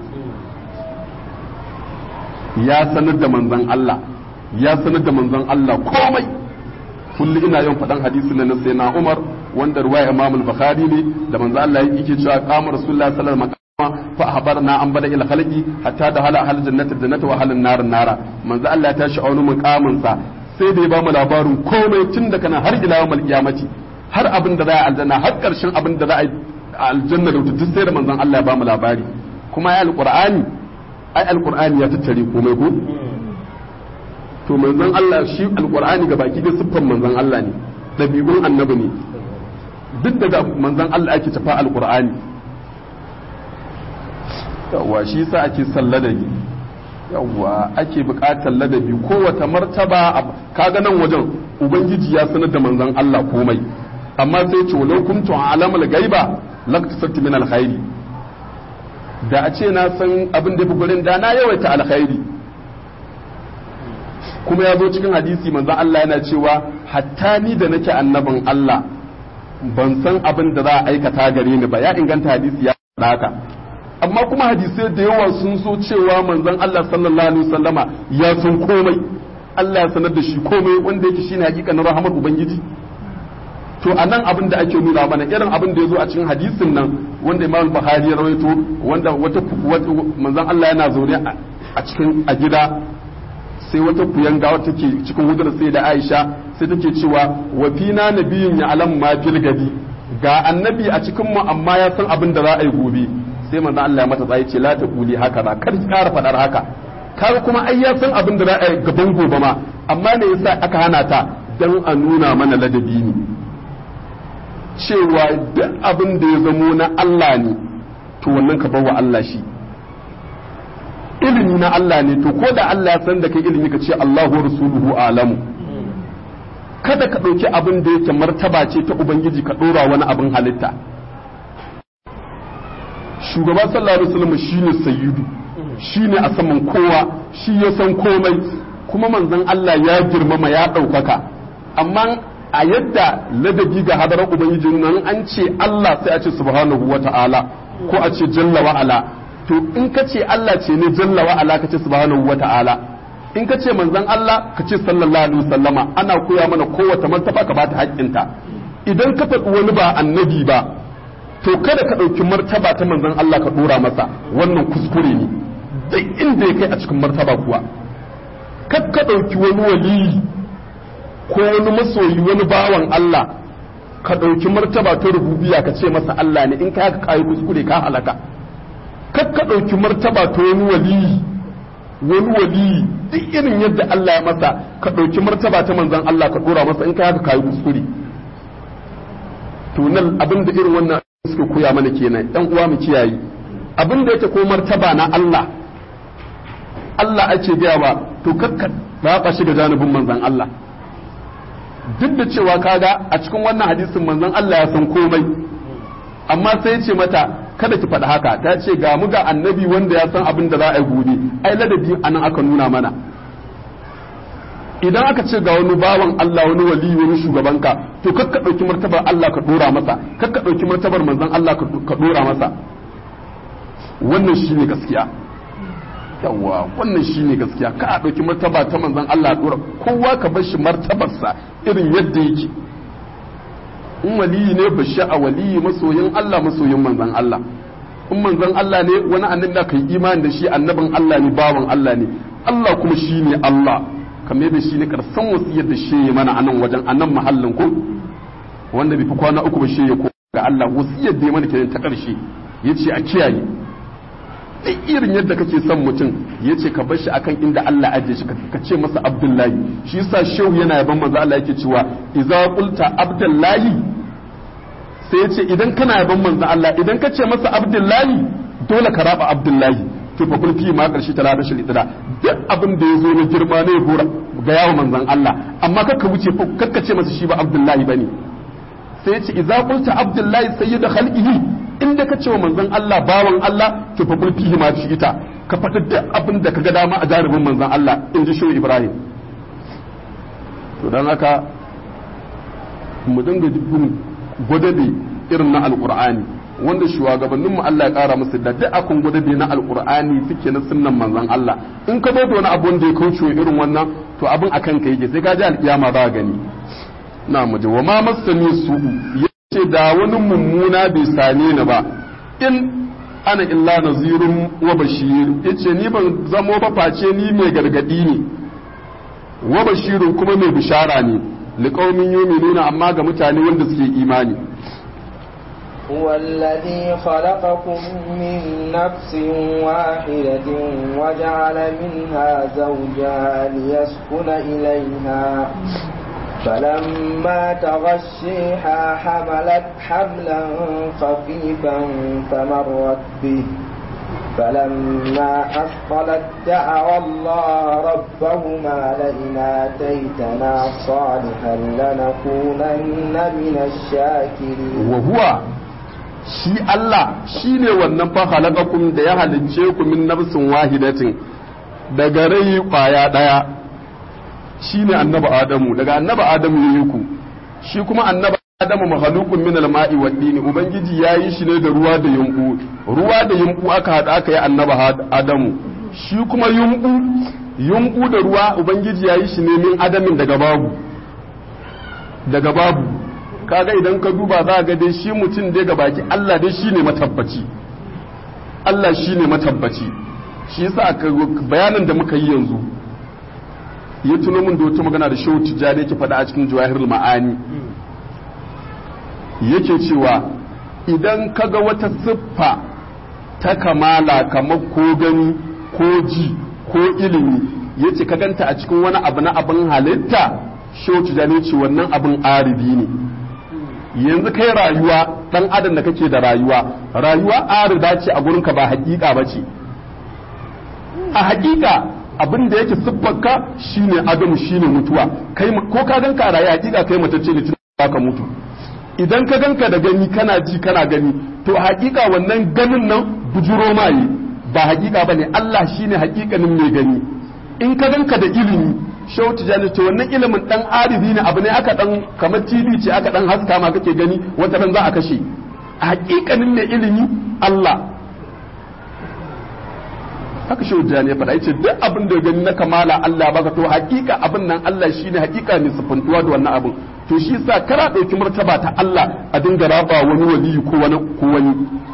ya sanar da manzon Allah ya sanar da manzon Allah komai kullu ina yawan faɗan hadisi na sayyidina Umar wanda ruwaya Imam al-Bukhari ne da manzon Allah yake cewa qama Rasulullahi sallallahu alaihi wasallam fa habarna an bada ila khalqi hatta da hala ahal jannati jannati wa ahal nar nara manzo Allah ya tashi aunu muqamin sa sai da ya ba mu labarin komai tun da kana har ila yawmal qiyamati har abin da za a aljanna har karshen abin da za a aljanna da duk sai da manzon Allah ya ba mu labari kuma ya alqur'ani ai alqur'ani ya tattare komai ko to manzon Allah shi alqur'ani ga baki da siffan manzon Allah ne dabi'un annabi ne duk daga manzon Allah ake tafa alqur'ani yawwa shi sa ake son ladabi yawwa ake buƙatar ladabi kowace martaba kaga nan wajen ubangiji ya sanar da manzon Allah komai amma sai ce walau kuntu alamul gaiba laktasartu min alkhairi da a ce na san abin da fi gurin da na yawaita alkhairi kuma ya zo cikin hadisi manzon Allah yana cewa hatta ni da nake annabin Allah ban san abin da za a aikata gare ni ba ya inganta hadisi ya haka amma kuma hadisai da yawa sun so cewa manzon Allah sallallahu alaihi wasallama ya san komai Allah ya sanar da shi komai wanda yake shine hakikanin rahmar ubangiji to anan abin da ake nuna mana irin abin da yazo a cikin hadisin nan wanda Imam Bukhari ya rawaito wanda wata manzon Allah yana zaune a cikin a gida sai wata kuyanga wata take cikin hudar sai da Aisha sai take cewa wa fina nabiyyun ya alam ma fil gadi ga annabi a cikin mu amma ya san abin da za a yi gobe sai manzo Allah ya mata tsaye ce la ta kuli haka ba kar ki ƙara faɗar haka kar kuma ai ya san abin da za a yi gaban gobe ma amma ne yasa aka hana ta dan a nuna mana ladabi ne cewa duk abin da ya zamo na Allah ne to wannan ka bawa Allah shi ilimi na Allah ne to ko da Allah ya san da kai ilimi ka ce Allahu wa rasuluhu alamu kada ka ɗauki abin da yake martaba ce ta ubangiji ka ɗora wani abin halitta. Shugaba sallallahu alaihi wasallam shine sayyidu, shine a saman kowa, shi ya san komai, kuma manzon Allah ya girmama ya ɗaukaka. Amma a yadda ladabi ga hadarar ubangiji nan an ce Allah sai a ce subhanahu wata'ala ko a ce jalla wa ala. To in ka ce Allah ce ne jalla wa ala ka ce subhanahu wata'ala, in ka ce manzon Allah ka ce sallallahu alaihi wasallama. Ana koya mana kowace martaba ka bata haƙƙinta. Idan ka faɗi wani ba annabi ba, to kada ka ɗauki martaba ta manzon Allah ka ɗora masa, wannan kuskure ne duk inda ya kai a cikin martaba kuwa. Kar ka ɗauki wani waliyi ko wani masoyi wani bawan Allah ka ɗauki martaba ta rububiyya ka ce masa Allah ne, in ka haka kayi kuskure ka halaka. Kar ka ɗauki martaba ta wani waliyi wani waliyi duk irin yadda Allah ya masa ka ɗauki martaba ta manzon Allah ka ɗora masa, in ka haka kayi kuskure. To nan abin da irin wannan suke koya mana kenan, ɗan uwa mu kiyaye abin da yake ko martaba na Allah Allah ake gaya ba, to kakka ba shi ga janibin manzon Allah. Duk da cewa kaga a cikin wannan hadisin manzon Allah ya san komai, amma sai ya ce mata kada ki faɗi haka, ta ce ga mu ga annabi wanda ya san abin da za a yi gobe. Ai ladabi anan aka nuna mana. Idan aka ce ga wani bawan Allah wani wali wani shugabanka, to kakka ɗauki martabar Allah ka ɗora masa, kakka ɗauki martabar manzon Allah ka ɗora masa. Wannan shine gaskiya. Yawwa wannan shine gaskiya, ka a ɗauki martaba ta manzon Allah ɗora, kowa ka bar shi martabarsa irin yadda yake. In waliyi ne bashi a waliyi, masoyin Allah masoyin manzon Allah. In manzon Allah ne wani annabi da kai imani da shi annabin Allah ne bawan Allah ne, Allah kuma shine Allah. Kamar da shi ne karsan wasiyar da shi ya mana anan wajen anan mahallin ko wanda bai fi kwana uku ba shi ya ko ga Allah wasiyar da ya mana kenan ta karshe yace a kiyaye duk irin yadda kake son mutum yace ka bar shi akan inda Allah ajiye shi ka ce masa Abdullahi. Shi yasa shehu yana yaban manzo Allah yake cewa idza qulta Abdullahi, sai yace idan kana yaban manzo Allah idan ka ce masa Abdullahi dole ka raba Abdullahi. To fa kulki ma karshe ta lada shiri tsira duk abin da yazo na girma ne gora ga yawo manzon Allah, amma kakka wuce kakka ce masa shi ba Abdullahi bane. Sai yace idza qulta Abdullahi sayyid khalqihi, inda ka ce wa manzon Allah bawan Allah, to fa kulki ma shi ita ka faɗi duk abin da kaga dama a jaribin manzon Allah, in ji shehu Ibrahim. To dan haka mu dinga bin gwadabe irin na alqur'ani wanda shugabannin mu Allah ya kara musu da duk akun gwadabe na alqur'ani suke na sunnan manzon Allah. In ka zo da wani abu wanda ya kauce irin wannan, to abin akan ka yake sai ka ji alkiyama ba gani. Na mu ji wa ma masani su yace da wani mummuna bai same ni ba, in ana illa nazirun wa bashir, yace ni ban zamo ba face ni mai gargadi ne, wa bashirun kuma mai bishara ne, liqaumin yu'minuna amma ga mutane wanda suke imani.
هو الذي خلقكم من نفس واحدة وجعل منها زوجها ليسكن إليها فلما تغشيها حملت حملا خفيفا فمرت به فلما أثقلت دعوا الله ربهما لئن آتيتنا صالحا لنكونن من الشاكرين.
وهو shi Allah shi ne wannan fa halakakum da ya halince ku min nafsin wahidatin daga rai kwaya daya, shi ne annabi Adamu, daga annabi Adamu ne ku, shi kuma annabi Adamu mahalukun min alma'i wad dini, ubangiji yayi shi ne da ruwa da yunku, ruwa da yunku aka hada aka yi annabi Adamu, shi kuma yunku yunku da ruwa ubangiji yayi shi ne min adamin daga babu daga babu kaga idan ka duba za ga dai shi mutum dai ga baki Allah dai shine matabbaci, Allah shine matabbaci. Shi yasa bayanin da muka yi yanzu ya tuno mun da wata magana da Shehu Tijjani yake faɗa a cikin Jawahirul Ma'ani, yake cewa idan kaga wata siffa ta kamala kamar ko gani ko ji ko ilimi yace ka ganta a cikin wani abu na abin halitta, Shehu Tijjani ce wannan abin aribi ne. Yanzu kai rayuwa dan adam da kake da rayuwa rayuwa arida ce a gurinka ba hakika bace. A hakika abin da yake siffarka shine adamu shine mutuwa kai ko ka ganka a raye hakika kai matacce ne tun ka mutu idan ka ganka da gani kana ji kana gani to hakika wannan ganin nan bujuro mai ba hakika bane Allah shine hakikanin mai gani in ka ganka da ilimi shehu tijani to wannan ilimin dan arifi ne abu ne aka dan kamar T V ce aka dan haska ma kake gani wata ran za a kashe hakikanin mai ilimi Allah haka shehu tijani ya faɗa yace duk abin da gani na kamala Allah baka to hakika abin nan Allah shine hakika ne sifantuwa da wannan abin to shi yasa kara dauki martaba ta Allah a dinga raba wani waliyi ko wani ko wani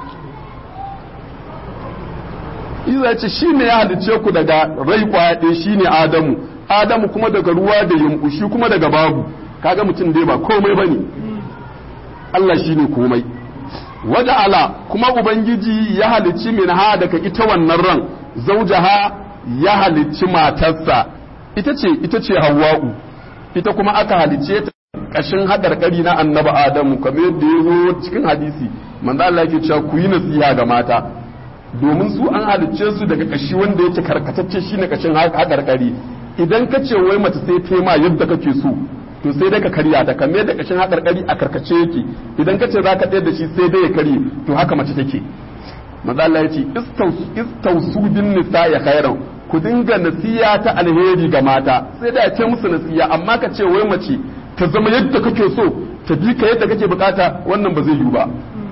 Iza ce shi ne ya halice ku daga rai kwaya ɗaya shi ne Adamu, Adamu kuma daga ruwa da yunku shi kuma daga babu, kaga mutum dai ba komai ba ne, Allah shi ne komai. Wada ala kuma Ubangiji ya halicci min ha daga ita wannan ran, zaujaha ya halicci matarsa, ita ce ita ce Hawwa'u, ita kuma aka halicce ta ƙashin haƙarƙari na annabi Adamu, kamar yadda ya zo cikin hadisi, manzo Allah yake cewa ku yi nasiha ga mata. domin su an halicce su daga kashi wanda yake karkatacce shine kashin haƙarƙari idan ka ce wai mace sai tema yadda kake so to sai dai ka karya ta kamar da kashin haƙarƙari a karkace yake idan ka ce za ka tsayar da shi sai dai ya karye to haka mace take maza Allah ya ce istausu bin nisa'i khairan ku dinga nasiya ta alheri ga mata sai da ya ce musu nasiya amma ka ce wai mace ta zama yadda kake so ta bi ka yadda kake bukata wannan ba zai yiwu ba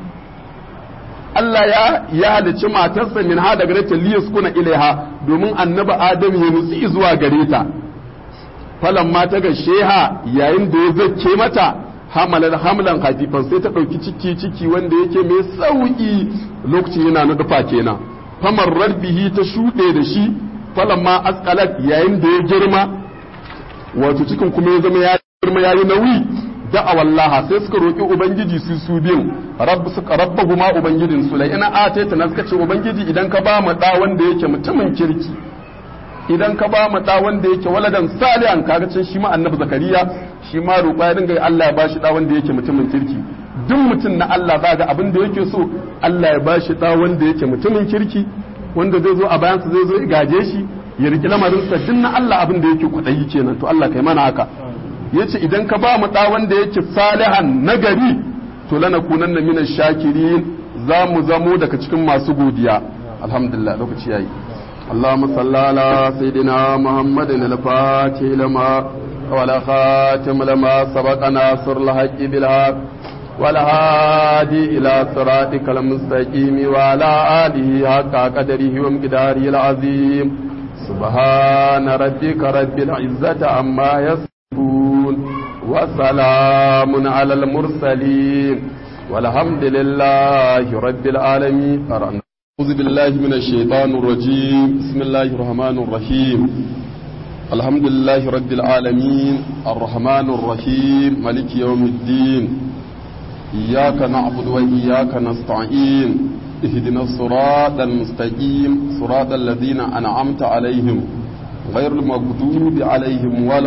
Allah ya ya halicci matarsa min ha daga ta liyaskuna ilaiha domin annabi Adam ya nutsi zuwa gare ta falan ma ta ga sheha yayin da ya zakke mata hamalan hamlan khafifan sai ta dauki ciki ciki wanda yake mai sauki lokacin yana na dufa kenan famar rabbihi ta shude da shi falan ma asqalat yayin da ya girma wato cikin kuma ya zama ya girma yayi nauyi da'a wallaha sai suka roki ubangiji su su biyun rabbu suka rabbahuma ubangijin su la ina atayta na suka ce ubangiji idan ka ba mu da wanda yake mutumin kirki idan ka ba mu da wanda yake waladan salihan kaga cin shi ma annabi zakariya shi ma roƙa ya dinga Allah ya bashi da wanda yake mutumin kirki duk mutum na Allah za ga abin da yake so Allah ya bashi da wanda yake mutumin kirki wanda zai zo a bayan sa zai zo ya gaje shi ya riki lamarin sa din na Allah abin da yake kwadayi kenan to Allah kai mana haka yace idan ka ba mu da wanda yake salihan nagari to lanakunanna minash shakirin za mu zamo daga cikin masu godiya alhamdulillah lokaci yayi اللهم صل على سيدنا محمد الفاتح لما ولا خاتم لما سبق ناصر الحق بالحق ولا هادي الى صراطك المستقيم وعلى اله حق قدره ومقداره العظيم سبحان ربك رب العزة عما يصفون وسلام على المرسلين والحمد لله رب العالمين. أعوذ بالله من الشيطان الرجيم. بسم الله الرحمن الرحيم. الحمد لله رب العالمين الرحمن الرحيم مالك يوم الدين. إياك نعبد وإياك نستعين. اهدنا الصراط المستقيم صراط الذين أنعمت عليهم غير المغضوب عليهم ولا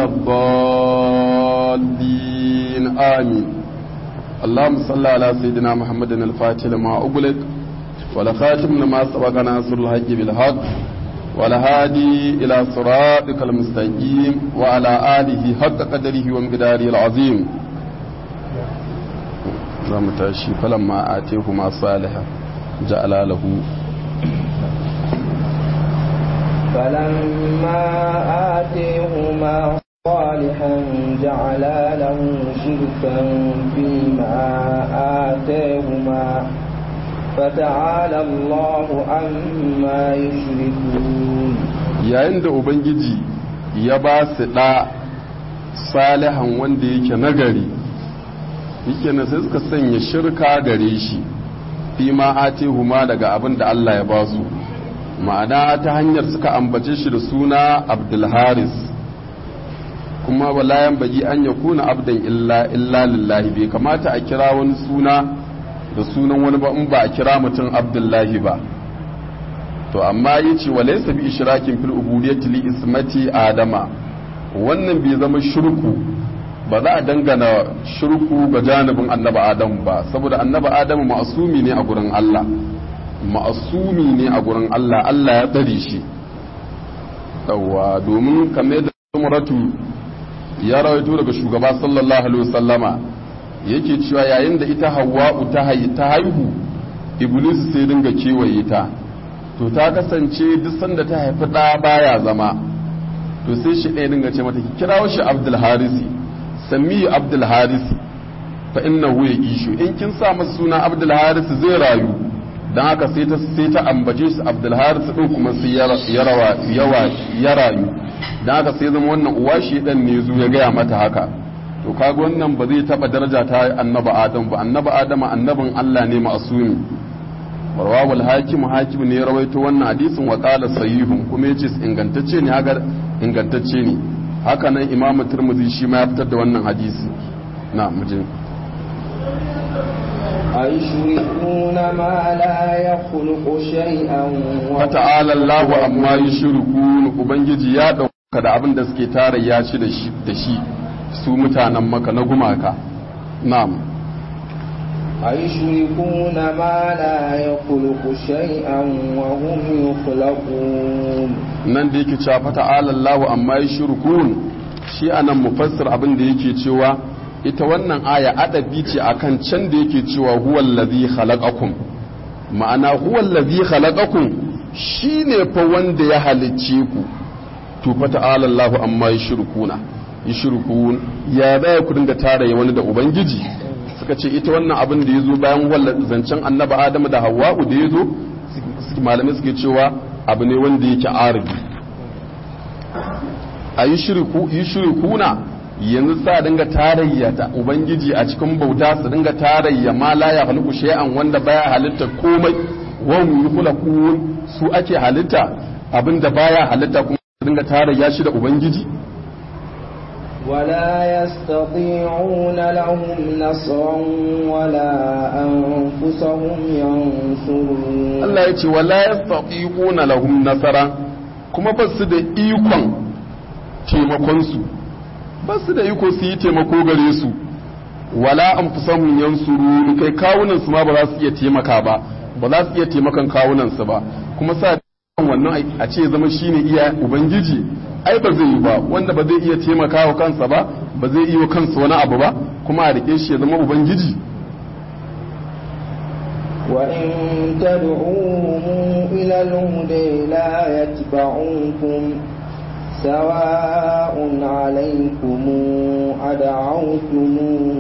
الضالين آمين. اللهم صل على سيدنا محمد الفاتح لما أغلق ولا خاتم لما سبق ناصر الحق بالحق ولا هادي إلى صراطك المستقيم وعلى آله حق قدره ومقداره العظيم. رمتاشي فلما آتيهما صالحا جعل له
فلما آتيهما صالحا جعل له شركا فيما آتيهما فتعالى الله عما يشركون.
yayin da ubangiji ya ba su da salihan wanda yake nagari yake na sai suka sanya shirka gare shi fi ma atihuma daga abin da Allah ya ba su ma'ana ta hanyar suka ambace shi da suna Abdul Haris kuma walayan baji an yakuna abdan illa illa lillahi bai kamata a kira wani suna da sunan wani ba in ba a kira mutum Abdullahi ba to amma yace walaysa bi ishrakin fil ubudiyyati li ismati adama wannan bai zama shirku ba za a dangana shirku ga janibin annabi adam ba saboda annabi adamu ma'asumi ne a gurin Allah ma'asumi ne a gurin Allah Allah ya tsare shi yawa domin kamar da muratu ya rawaito daga shugaba sallallahu alaihi wasallama yake cewa yayin da ita hawwa'u ta haihu iblis sai dinga kewaye ta to ta kasance duk sanda ta haifi ɗa baya zama to sai shi ɗaya dinga ce mata ki kirawo shi abdul harisi sami abdul harisi fa innahu yaqishu in kin sa masa suna abdul harisi zai rayu dan haka sai ta sai ta ambace shi abdul harisi din kuma sai ya rawa yawa ya rayu dan haka sai zama wannan uwa shi dan ne zu ya gaya mata haka to kaga wannan ba zai taba daraja ta annabi adam ba annabi adam annabin Allah ne ma'asumi warwawul hakim hakim ne ya rawaito wannan hadisin wa qala sahihun kuma yace ingantacce ne haka ingantacce ne haka nan imamu tirmidhi shi ma ya fitar da wannan hadisi na muje
ayshurikuna ma la yakhluqu shay'an wa
ta'ala Allahu amma yushrikun ubangiji ya dauka da abin da suke tarayya shi da shi da shi su mutanen maka na gumaka na'am
ayshurikuna ma la yakhluqu shay'an wa hum yukhlaqun
nan da yake cewa ta'ala Allahu amma yushrikun shi anan mufassir abin da yake cewa ita wannan aya adabi ce akan can da yake cewa huwal ladhi khalaqakum ma'ana huwal ladhi khalaqakum shine fa wanda ya halicce ku to fa ta'ala Allahu amma yushrikuna yushrikun ya da ku dinga tare wani da ubangiji suka ce ita wannan abin da yazo bayan wallan zancen annabi Adamu da Hawwa'u da yazo malamai suke cewa abu ne wanda yake arabi ayushriku yushrikuna yanzu sa dinga tarayya ta ubangiji a cikin bauta su dinga tarayya ma la ya khluqu shay'an wanda baya halitta komai wa yukhlaqun su ake halitta abinda baya halitta kuma su dinga tarayya shi da ubangiji
ولا يستطيعون لهم نصرا ولا أنفسهم ينصرون
الله يقول ولا يستطيعون لهم نصرا كما بس da ikon taimakon su basu da iko su yi taimako gare su wala anfusahum yansurun kai kawunan su ma ba za su iya taimaka ba ba za su iya taimakan kawunan su ba kuma sa wannan a ce zama shine iya ubangiji ai ba zai yi ba wanda ba zai iya taimaka wa kansa ba ba zai iya kansa wani abu ba kuma a rike shi ya zama ubangiji
wa in tad'uhum ila al-huda la yatba'ukum sawa'un 'alaykum ad'awtum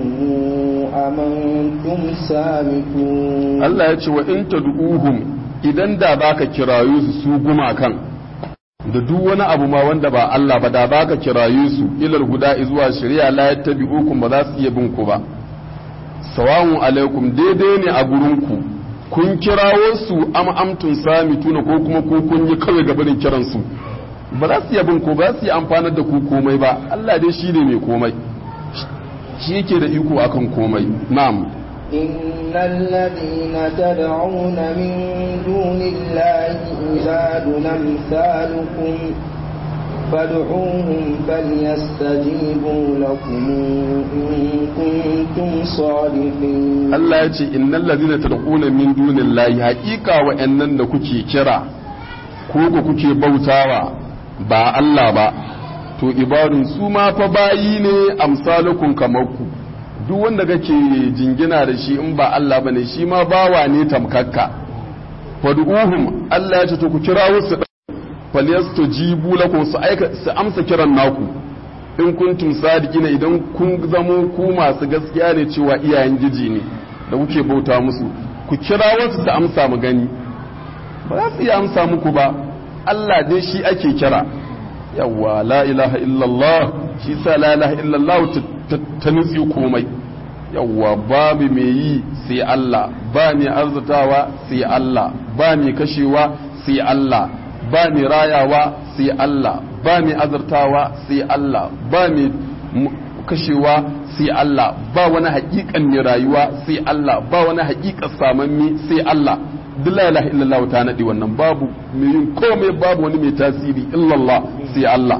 am antum samitun
Allah ya ce wa in tad'uhum idan da baka kirayo su su gumakan da duk wani abu ma wanda ba Allah ba da baka kiraye su ilal guda zuwa shari'a la yattabi'ukum ba za su iya bin ku ba sawamu alaikum daidai ne a gurin ku kun kirawo su am amtun samituna ko kuma ko kun yi kawai gabanin kiran su ba za su iya bin ku ba za su yi amfanar da ku komai ba Allah dai shine mai komai shi yake da iko akan komai na'am
إن الذين تدعون من دون الله عباد أمثالكم فادعوهم فليستجيبوا لكم إن كنتم صادقين
الله يقول إن الذين تدعون من دون الله حقيقة وإنن كوكي كرا كوكو كوكي بوتاوا با الله با to ibadun su ma fa bayi ne amsalukum kamarku duk wanda kake jingina da shi in ba Allah bane shi ma bawa ne tamkakka fad'uhum Allah ya ce to ku kirawo su falyastajibu lakum su aika su amsa kiran naku in kuntum sadiqina idan kun zamo ku masu gaskiya ne cewa iyayen giji ne da kuke bauta musu ku kirawo su su amsa mu gani ba za su iya amsa muku ba Allah dai shi ake kira yawa la ilaha illallah shi sa la ilaha illallah ta nutsi komai yawwa babu mai yi sai Allah ba mai arzutawa sai Allah ba mai kashewa sai Allah ba mai rayawa sai Allah ba mai azurtawa sai Allah ba mai kashewa sai Allah ba wani haƙiƙan mai rayuwa sai Allah ba wani haƙiƙan samanmi sai Allah duk la ilaha illallah ta nadi wannan babu mai yin komai babu wani mai tasiri illallah sai Allah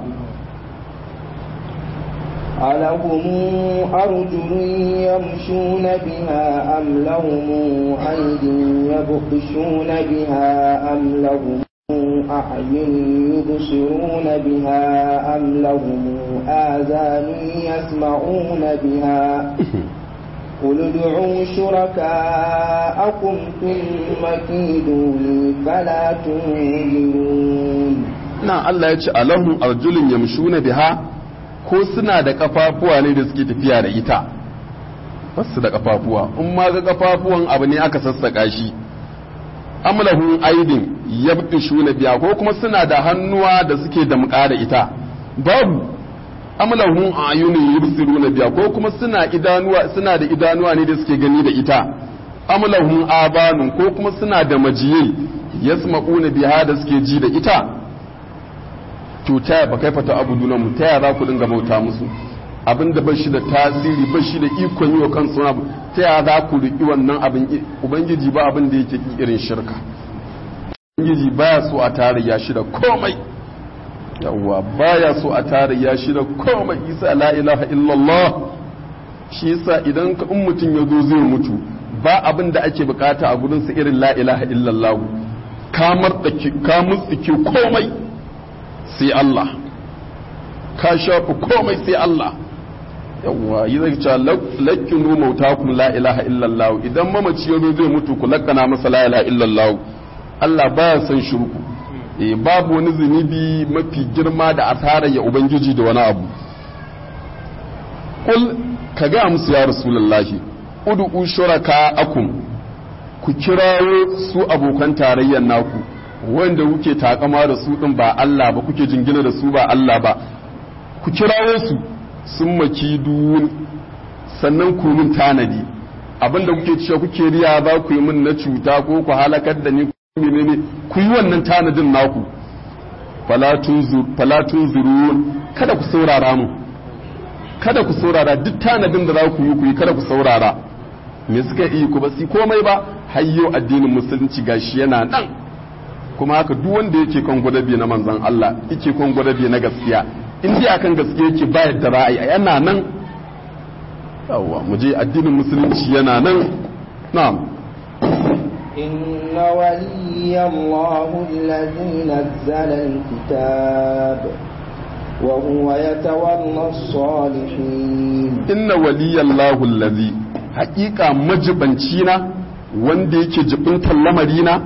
ألهم أرجل يمشون بها أم لهم أيد يبطشون بها أم لهم أعين يبصرون بها أم لهم آذان يسمعون بها قل ادعوا شركاءكم ثم كيدوني فلا تنظرون.
نعم الله يقول ألهم أرجل يمشون بها ko suna da kafafuwa ne da suke tafiya da ita basu da kafafuwa in ma ga kafafuwan abu ne aka sassaka shi amlahun aidin yabtishuna biya ko kuma suna da hannuwa da suke damƙa da ita babu amlahun ayunin yubsiruna biya ko kuma suna idanuwa suna da idanuwa ne da suke gani da ita amlahun abanun ko kuma suna da majiyai yasma'una biha da suke ji da ita to ta ba kai fata abuduna mu ta za ku dinga bauta musu abinda ba shi da tasiri ba shi da ikon yi wa kansu abu ta ya za ku riƙi wannan abin ubangiji ba abin da yake irin shirka ubangiji baya so a tarayya shi da komai yawwa baya so a tarayya shi da komai isa la ilaha illallah shi yasa idan ka in mutum ya zo zai mutu ba abin da ake bukata a gurin sa irin la ilaha illallah kamar da ka mutsike komai sai Allah ka shafa komai sai Allah yawwa yi zai ce lakkinu mautakum la ilaha illallah idan mamaci ya zo zai mutu ku lakkana masa la ilaha illallah Allah baya son shirku eh babu wani zunubi mafi girma da asara ya ubangiji da wani abu kul ka ga musu ya rasulullahi ud'u shuraka'akum ku kirawo su abokan tarayyar naku wanda kuke takama da su din ba Allah ba kuke jingina da su ba Allah ba ku kirawo su sun makidun sannan ku min tanadi abinda kuke cewa kuke riya ba ku yi min na cuta ko ku halakar da ni ku menene ku yi wannan tanadin naku falatun zurun kada ku saurara mu kada ku saurara duk tanadin da za ku yi ku yi kada ku saurara me suka yi ku ba su komai ba hayyo addinin musulunci gashi yana nan kuma haka duk wanda yake kan gwadabi na manzon Allah yake kan gwadabi na gaskiya in dai akan gaskiya yake ba yadda ra'ayi yana nan yawa mu je addinin musulunci yana nan na'am
inna waliyallahu allazi nazzala alkitab wa huwa yatawalla as-salihin
inna waliyallahu allazi haqiqa majibanci na wanda yake jibintan lamarina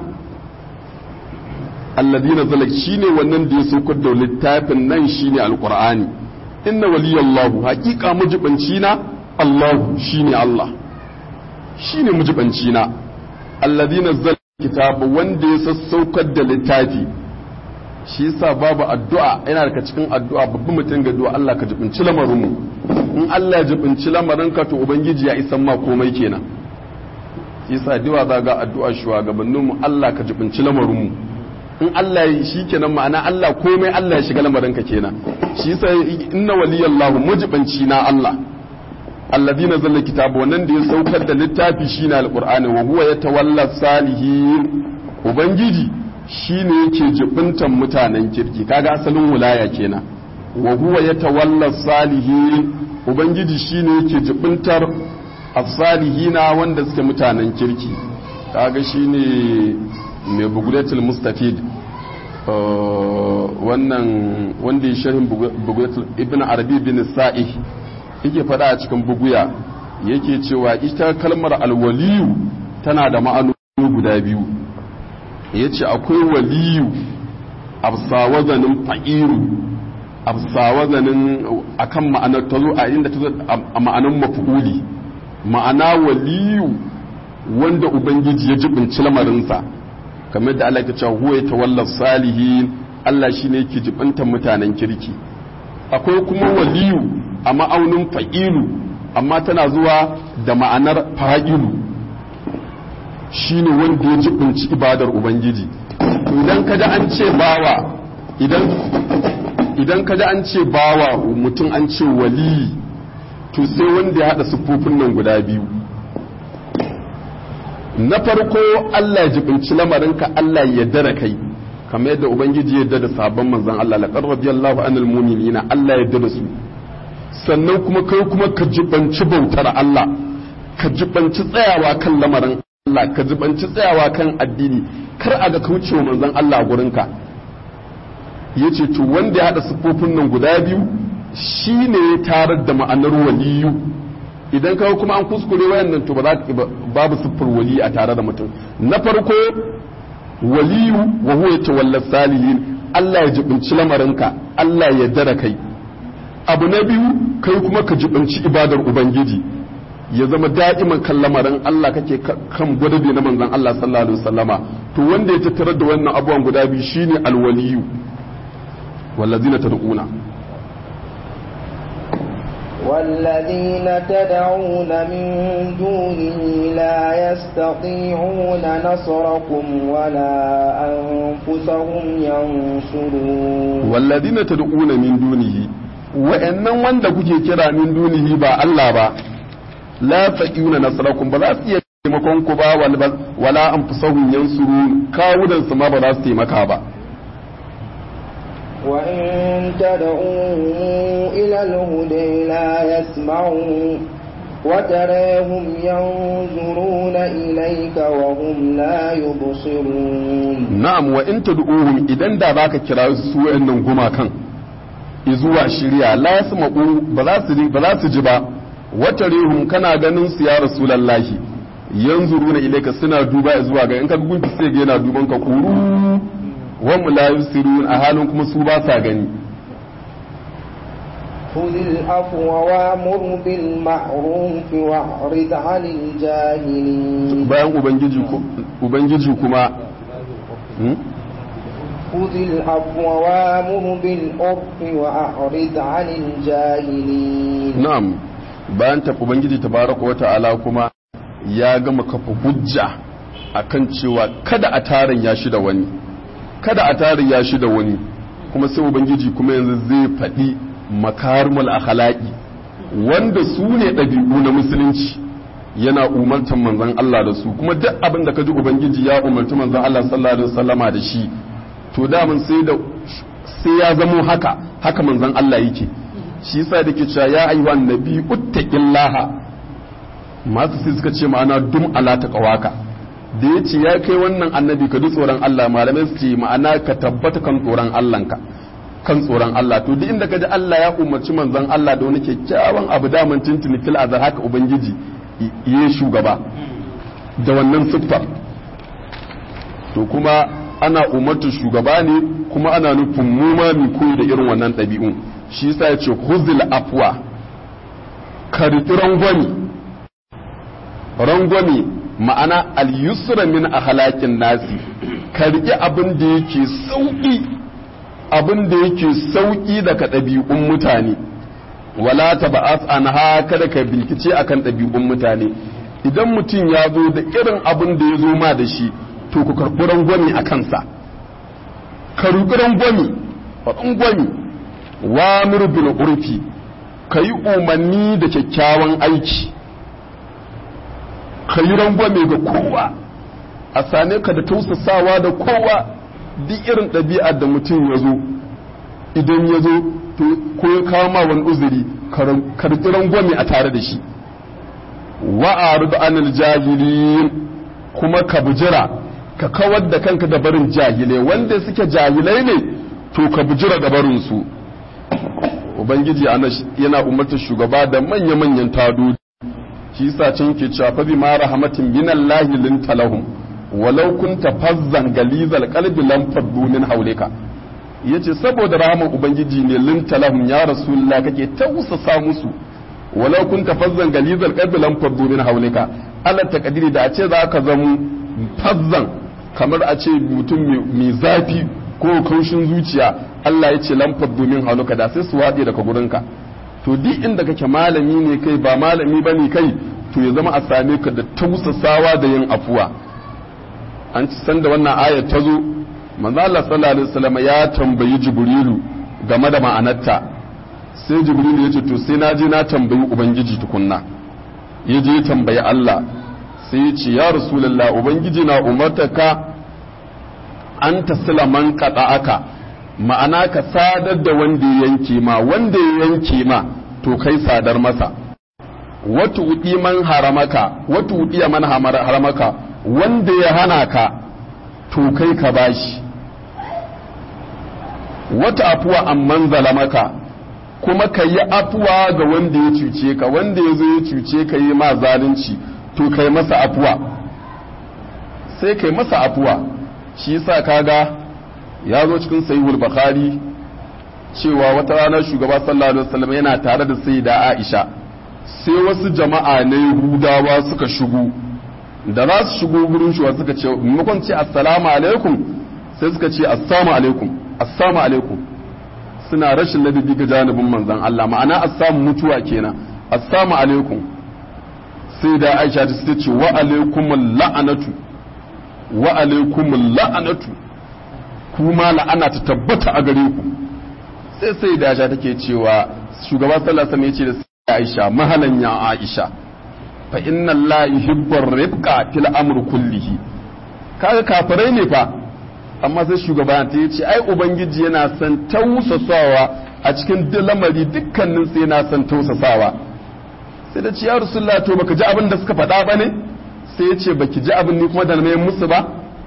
alladina zalak shine wannan da ya saukar da littafin nan shine alqur'ani inna waliyallahu haqiqa mujibanci na Allah shine Allah shine mujibanci na alladina zalak kitaba wanda ya sassaukar da littafi shi yasa babu addu'a yana daga cikin addu'a babban mutum ga addu'a Allah ka jibinci lamarin mu in Allah ya jibinci lamarin ka to ubangiji ya isan ma komai kenan yasa addu'a zaga addu'a shugabannin mu Allah ka jibinci lamarin mu in Allah ya shi kenan ma'ana Allah komai Allah ya shiga lamarinka kenan shi yasa inna waliyallahu mujibanci na Allah alladhina zalla kitabu wannan da ya saukar da littafi shine alqur'ani wa huwa yatawalla salihin ubangiji shine yake jibintan mutanen kirki kaga asalin wilaya kenan wa huwa yatawalla salihin ubangiji shine yake jibintar as-salihina wanda suke mutanen kirki kaga shine mai bugudatul mustafid wannan wanda ya sharhin bugudatul ibn arabi bin sa'ih yake fada a cikin buguya yake cewa ita kalmar alwaliyu tana da ma'anoni guda biyu yace akwai waliyu absawazanin fa'iru absawazanin akan ma'anar tazo a inda tazo a ma'anar maf'uli ma'ana waliyu wanda ubangiji ya jibinci lamarinsa kamar da Allah ya ce huwa yatawalla salihin Allah shine yake jibantar mutanen kirki akwai kuma waliyu a ma'aunin fa'ilu amma tana zuwa da ma'anar fa'ilu shine wanda ya jibinci ibadar ubangiji idan kaji an ce bawa idan idan kaji an ce bawa mutum an ce wali to sai wanda ya hada siffofin nan guda biyu na farko Allah ya jibinci lamarinka Allah ya yarda da kai kamar yadda ubangiji ya yarda da sabon manzon Allah laqad radiyallahu anil mu'minina Allah ya yarda da su sannan kuma kai kuma ka jibanci bautar Allah ka jibanci tsayawa kan lamarin Allah ka jibanci tsayawa kan addini kar a ga kaucewa manzon Allah gurinka yace to wanda ya hada siffofin nan guda biyu shine ya tarar da ma'anar waliyu idan kawai kuma an kuskure wayannan to ba za babu siffar wali a tare da mutum na farko waliyu wa huwa yatawalla salihin Allah ya jibinci lamarinka Allah ya dara kai abu na biyu kai kuma ka jibinci ibadar ubangiji ya zama da'iman kan lamarin Allah kake kan gwadabe na manzon Allah sallallahu alaihi wasallama to wanda ya tattara da wannan abubuwan guda biyu shine alwaliyu wallazina tad'una
والذين تدعون من دونه لا يستطيعون نصركم ولا أنفسهم ينصرون
والذين تدعون من دونه وإنن wanda kuke kira min dunihi ba Allah ba la yastati'una nasrakum ba za su iya taimakon ku ba wala anfusahum yansurun kawudan su ma ba za su taimaka ba
وإن تدعوا إلى الهدى لا يسمعون وتراهم ينظرون إليك وهم لا يبصرون
نعم وإن تدعوهم إذن دا باك كراو سوء إنهم هما كان إذوا شريعة لا يسمعون بلا سجبا وتراهم كان غننس يا رسول الله ينظرون إليك سنة دوبا إذوا غا إنك قلت سيجينا دوبا كقولوا وهم لا يبصرون أهالهم كما سوبا ساغني
خذ العفو وامر بالمعروف واعرض عن الجاهلين
bayan ubangiji ubangiji kuma
خذ العفو وامر بالعرف واعرض عن الجاهلين
na'am bayan ta ubangiji tabaraka wa ta'ala kuma ya gama kafa hujja akan cewa kada a tarin ya shi da wani kada a tarin ya shi da wani kuma sai ubangiji kuma yanzu zai faɗi makarimul akhlaqi wanda su ne ɗabi'u na musulunci yana umartar manzon Allah da su kuma duk abin da kaji ubangiji ya umarci manzon Allah sallallahu alaihi wasallama da shi to da mun sai da sai ya zamo haka haka manzon Allah yake shi yasa dake cewa ya ayyuhan nabi uttaqillaha masu sai suka ce ma'ana dum ala taqwaka da yace ya kai wannan annabi ka ji tsoron Allah malamai su ce ma'ana ka tabbata kan tsoron Allahnka kan tsoron Allah to duk inda kaji Allah ya umarci manzon Allah da wani kyakkyawan abu da man tuntuni fil azhar haka ubangiji ya shugaba da wannan siffar to kuma ana umartar shugaba ne kuma ana nufin mu ma mu koyi da irin wannan ɗabi'un shi yasa ya ce huzil afwa karɓi rangwami rangwami ma'ana al-yusra min akhlaqin nasi karɓi abin da yake sauki abin da yake sauki daga ɗabi'un mutane wala taba'as anha kada ka bincike akan ɗabi'un mutane idan mutum ya zo da irin abin da ya zo ma da shi to ku karɓi rangwami a kansa karɓi rangwami rangwami wa bil urfi ka yi umarni da kyakkyawan aiki ka yi rangwame ga kowa a same ka da tausasawa da kowa duk irin ɗabi'ar da mutum ya zo idan ya zo ko ya kawo ma wani uzuri karɓi rangwame a tare da shi wa'arid anil jahilin kuma ka bujira ka kawar da kanka da barin jahilai wanda suke jahilai ne to ka bujira da barin su ubangiji yana umartar shugaba da manya-manyan tadodi shi yasa can ke cewa fa bi ma rahmatin minallahi linta lahum walau kunta fazzan galizal qalbi lam faddu min hawlika yace saboda rahman ubangiji ne linta lahum ya rasulullah kake tausasa musu walau kunta fazzan galizal qalbi lam faddu min hawlika Allah takadiri da a ce za ka zama fazzan kamar a ce mutum mai zafi ko kaushin zuciya Allah ya ce lam faddu min hawlika da sai su wade daga gurinka to duk inda kake malami ne kai ba malami bane kai to ya zama a same ka da tausasawa da yin afuwa an ci san da wannan ayar ta zo manzo Allah sallallahu alaihi wasallam ya tambayi Jibrilu game da ma'anarta sai Jibrilu ya ce to sai na je na tambayi ubangiji tukunna ya je ya tambayi Allah sai ya ce ya rasulullah ubangiji na umartaka an tasila man qata'aka ma'ana ka sadar da wanda ya yanke ma wanda ya yanke ma to kai sadar masa wata udi man haramaka wata udi man haramaka wanda ya hana ka to kai ka bashi wata afuwa amman zalamaka kuma ka yi afuwa ga wanda ya cuce ka, wanda ya zo ya cuce ka yi ma zalunci to kai masa afuwa, sai kai masa afuwa. shi yasa kaga ya zo cikin sahihul bukhari cewa wata rana shugaba sallallahu alaihi wasallam yana tare da sayyida Aisha, sai wasu jama'a na Yahudawa suka shigo, da za su shigo gurin shi suka ce maimakon ce assalamu alaikum sai suka ce assalamu alaikum assalamu alaikum, suna rashin ladabi ga janibin manzon Allah, ma'ana assamu mutuwa kenan, assalamu alaikum. sai da Aisha ta ce wa alaikumul la'anatu wa alaikumul la'anatu, kuma la'ana ta tabbata a gare ku. sai sai da Aisha take cewa shugaba sallallahu alaihi wasallam ya ce da Aisha mahalan ya Aisha fa inna Allah yuhibbur rifqa fil amr kullihi. kaga kafirai ne fa, amma sai shugaba ta yace ai ubangiji yana son tausasawa a cikin lamari, dukkanin sai yana son tausasawa. sai da ce ya Rasulullah to baka ji abin da suka faɗa ba ne? sai ya ce baki ji abin ni kuma da na musu ba.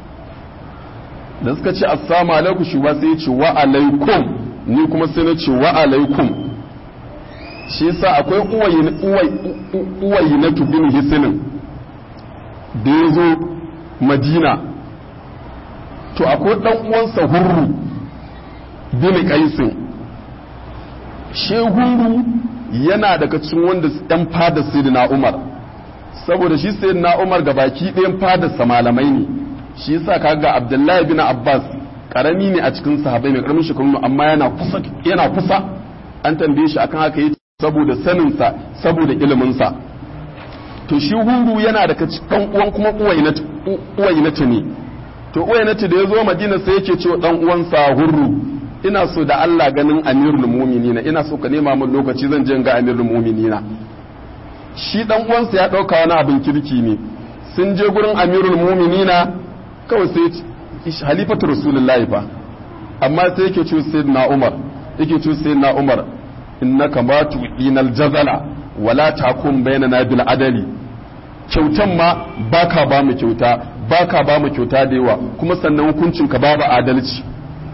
da suka ce assalamu alaikum shugaba sai ya ce wa alaikum, ni kuma sai na ce wa alaikum. shi yasa akwai uwayi na tubin hisinin da ya zo Madina, to akwai dan uwansa Hurru bin Qaisin. shi Hurru yana daga cikin wanda ɗan fada Sayyidina Umar, saboda shi Sayyidina Umar gabaki ɗayan fadarsa malamai ne. shi yasa kaga Abdullahi bin Abbas karami ne a cikin sahabbai, mai karamin shekaru amma yana kusa yana kusa an tambaye shi akan haka yace saboda sanin sa saboda ilimin sa. to shi Hurru yana daga cikin uwan kuma Uwainatu Uwainatu ne. to Uwainatu da yazo Madina sai yake cewa dan uwansa Hurru, ina so da Allah ganin Amirul Mu'minina, ina so ka nema min lokaci zan je ga Amirul Mu'minina. shi dan uwansa ya dauka wani abin kirki ne, sun je gurin Amirul Mu'minina kawai sai halifatu Rasulullahi fa, amma sai yake cewa Sayyidina Umar yake cewa Sayyidina Umar innaka ma tu'inal jazala wala takum bainana bil adali. kyautan ma baka ba mu kyauta baka ba mu kyauta da yawa, kuma sannan hukuncin ka babu adalci.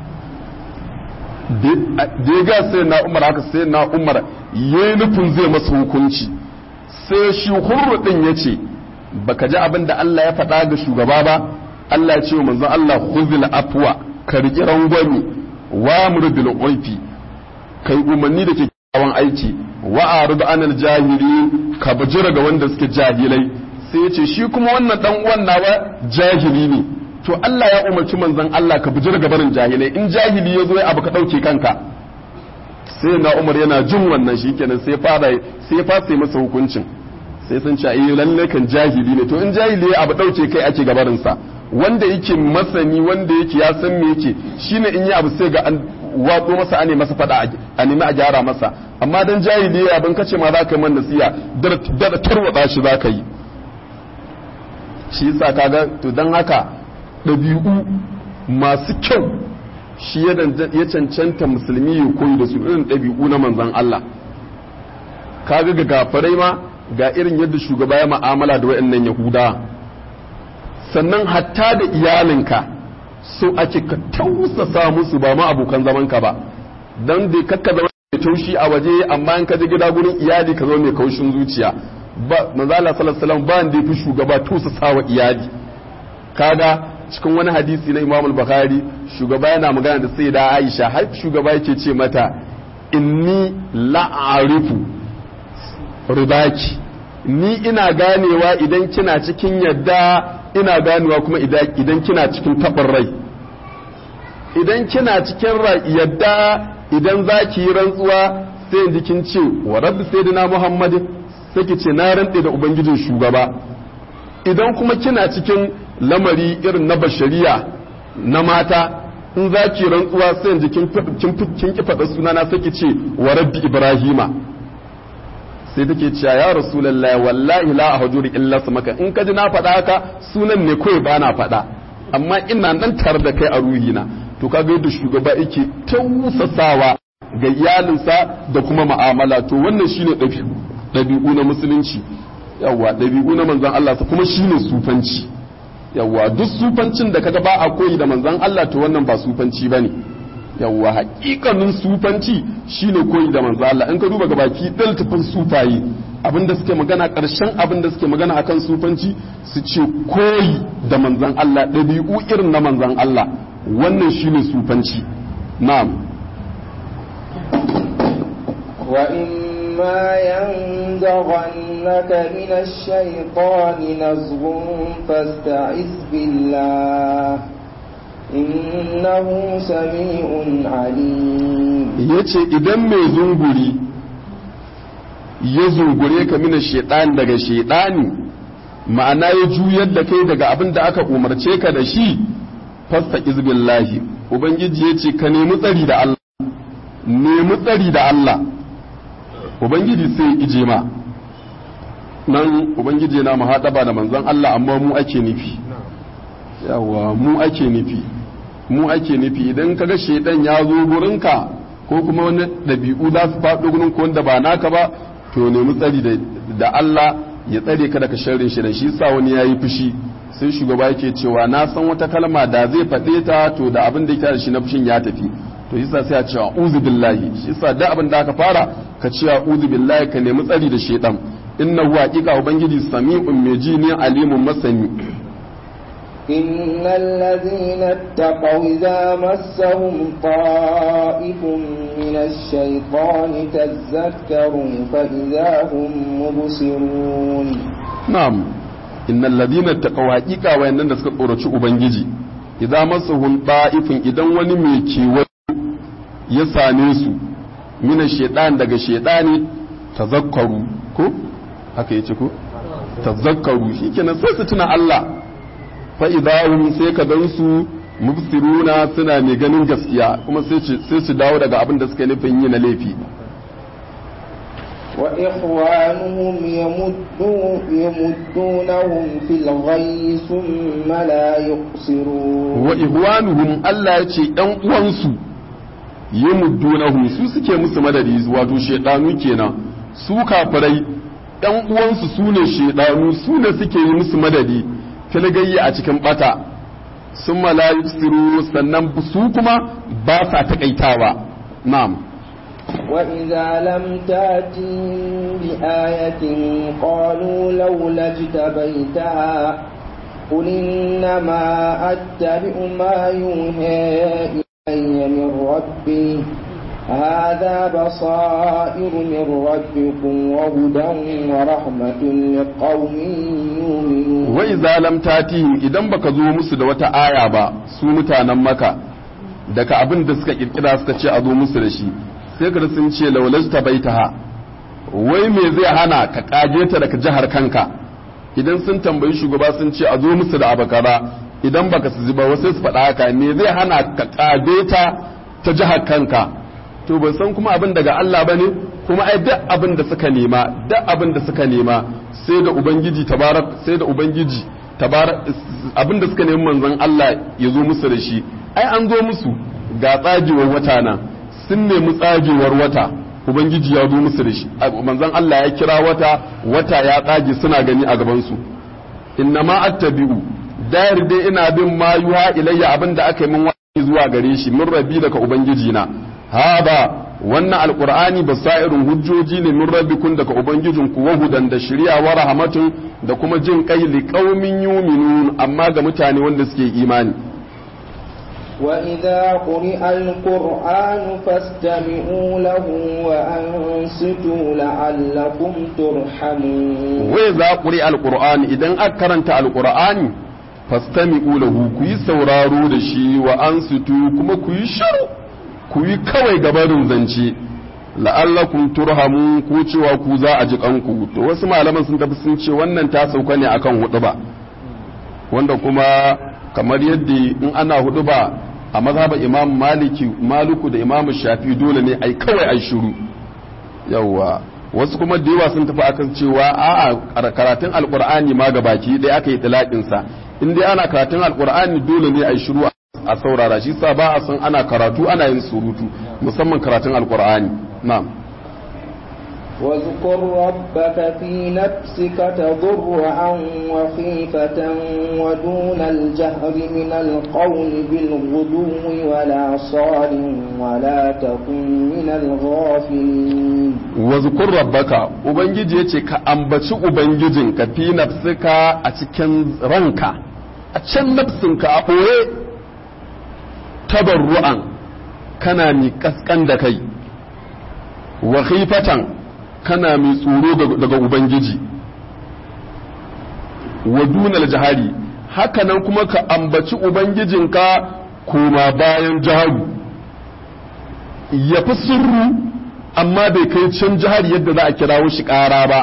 da ya ga sai na Umar haka, sai na Umar yayi nufin zai masa hukunci, sai shi Hurru din yace baka ji abin da Allah ya faɗa ga shugaba ba? Allah ya ce wa manzon Allah khuzil afwa, ka riƙi rangwami, wa mur bil urfi, kai umarni da kyakkyawan aiki, wa arid anil jahili, ka bajira ga wanda suke jahilai. sai ya ce shi kuma wannan dan uwan nawa jahili ne, to Allah ya umarci manzon Allah ka bujir gabarin jahilai, in jahili ya zo ya abu ka dauke kanka. sai na Umar yana jin wannan shikenan sai fara sai fa sai masa hukuncin, sai sun ce eh lalle kan jahili ne, to in jahili ya abu dauke kai ake gabarin sa. wanda yake masani wanda yake ya san me yake shine in yi abu sai ga an watso masa ane masa fada a nemi a gyara masa, amma dan jahili ya abin kace ma za ka yi man nasiya da tarwada shi za ka yi. shi yasa kaga to dan haka ɗabi'u masu kyau shi ya cancanta musulmi ya koyi da su, irin ɗabi'u na manzan Allah. kaga ga gafarai ma ga irin yadda shugaba ya ma'amala da waɗannan Yahuda. sannan hatta da iyalinka so ake ka tausasa musu, ba ma abokan zamanka ba, dan da kakka zama mai taushi a waje amma in ka je gida gurin iyali ka zo mai kaushin zuciya. ba manzo Allah sallallahu alaihi wasallam ba da yafi shugaba tausasa wa iyali. kaga cikin wani hadisi na Imam al-Bukhari shugaba yana magana da Sayyida Aisha, har shugaba yake ce mata inni la'arifu ridaki, ni ina ganewa idan kina cikin yadda, ina ganewa kuma idan kina cikin taɓin rai. idan kina cikin yadda, idan za ki yi rantsuwa sai yanzu kin ce wa rabbi sayyidina Muhammadin, sai ki ce na rantse da ubangijin shugaba. idan kuma kina cikin lamari irin na bashariya na mata, in za ki rantsuwa sai yanzu kin ki faɗa sunana sai ki ce wa rabbi Ibrahima. sai take cewa ya rasulullahi wallahi la ahjuru illa samaka, in ka ji na faɗa haka sunan ne kawai ba na faɗa, amma ina nan tare da kai a ruhina. to kaga yadda shugaba yake tausasawa ga iyalinsa da kuma mu'amala, to wannan shine ɗabi'u na musulunci. yawa ɗabi'u na manzon Allah kuma shine sufanci. yawa duk sufancin da kaga ba a koyi da manzon Allah to wannan ba sufanci bane. yawa hakikanin sufanci shine koyi da manzo Allah in ka duba gabaki dal tafin sufaye abinda suke magana karshen abinda suke magana akan sufanci su ce koyi da manzon Allah dabi'u irin na manzon Allah wannan shine sufanci na'am
wa imma yanzaghannaka minash shaitani nazghun fasta'iz billah innahu sami'un alim
yace idan mai zunguri ya zungure ka mina shaitan daga shaitani ma'ana ya juyar da kai daga abin da aka umarce ka da shi fasta izbillahi ubangiji yace ka nemi tsari da Allah nemi tsari da Allah ubangiji sai ije ma nan ubangiji na muhadaba da manzon Allah amma mu ake nufi yawa mu ake nufi mu ake nufi idan kaga shedan ya zo gurinka ko kuma wani dabi'u za su faɗo gurin ko wanda ba naka ba to nemi tsari da Allah ya tsare ka daga sharrin shi da shi sa wani yayi fushi sai shugaba yake cewa na san wata kalma da zai faɗe ta to da abin da yake da shi na fushin ya tafi to yasa sai a ce a'udhu billahi shi yasa da abin da aka fara ka ce a'udhu billahi ka nemi tsari da shedan innahu haqiqa ubangiji sami'un mai ji ne alimun masani
إن الذين اتقوا إذا مسهم طائف من الشيطان تذكروا فإذا هم مبصرون
نعم إن الذين اتقوا حقيقة وإن الناس قرأوا أبنجي إذا مسهم طائف إذا ونميكي يسانيسو من الشيطان دقى الشيطان تذكروا كو هكا يتكو تذكروا شيء كنا سيستنا الله fa'idahun sai ka gan su mubsiruna suna mai ganin gaskiya kuma sai su dawo daga abin da suka nufin yi na laifi
wa ikhwanuhum yamuddunahum fil ghayyi thumma la yuqsirun
wa ikhwanuhum Allah ya ce ɗan uwansu yamuddunahum su suke musu madadi wato shedanu kenan su kafirai ɗan uwansu su ne shedanu su ne suke yi musu madadi filgayya a cikin bata sun malayu siru sannan su kuma ba sa taƙaitawa na'am
wa idza lam tati bi ayatin qalu laula jitabaitaha qul inna ma attabi'u ma yuha ilayya min rabbi هذا بصائر من ربكم وهدى ورحمة لقوم يؤمنون
وإذا لم تأتيهم إذا baka zo musu da wata aya ba su mutanen maka daga abin da suka kirkira suka ce a zo musu da shi sai ka sun ce laulasta baitaha wai me zai hana ka kage ta daga jihar kanka idan sun tambayi shugaba sun ce a zo musu da abakara idan baka su ba wasu su faɗa haka me zai hana ka kage ta ta jihar kanka to ban san kuma abin daga Allah bane kuma ai duk abin da suka nema duk abin da suka nema sai da ubangiji tabarak sai da ubangiji tabarak abin da suka nemi manzon Allah ya zo musu da shi ai an zo musu ga tsagewar wata nan sun nemi tsagewar wata ubangiji ya zo musu da shi manzon Allah ya kira wata wata ya tsage suna gani a gaban su innama attabi'u dayar dai ina bin ma yuha ilayya abin da aka yi min wani zuwa gare shi min rabbi daga ubangiji na haba wannan alqur'ani basairun hujjoji ne min rabbikum daga ubangijinku wa hudan da shari'a wa rahmatun da kuma jin kai li qaumin yu'minun amma ga mutane wanda suke imani
wa idza quri'a alqur'anu fastami'u lahu wa ansitu la'allakum turhamun
wa idza quri'a alqur'an idan aka karanta alqur'ani fastami'u lahu ku yi sauraro da shi wa ansitu kuma ku yi shiru ku yi kawai gabarin zance la'allakum turhamu ku cewa ku za a ji kanku to wasu malaman sun tafi sun ce wannan ta sauka ne akan huduba wanda kuma kamar yadda in ana huduba a mazhaban imam maliki maluku da imam shafi dole ne ai kawai ai shiru yawa wasu kuma da yawa sun tafi akan cewa a'a karatun alqur'ani ma gabaki dai aka yi tilaqin sa in dai ana karatun alqur'ani dole ne ai shiru a saurara shi sa ba a san ana karatu ana yin surutu musamman karatun alqur'ani na'am
واذكر ربك في نفسك تضرعا وخيفة ودون الجهر من القول بالغدو ولا صال ولا تكن من الغافلين
واذكر ربك ubangiji yace ka ambaci ubangijinka fi nafsika a cikin ranka a can nafsinka a boye tabarru'an kana mi kaskan da kai wa khifatan kana mai tsoro daga ubangiji wa dunal jahari haka nan kuma ka ambaci ubangijinka kuma bayan jaharu ya fi sirru amma bai kai can jahari yadda za a kirawo shi ƙara ba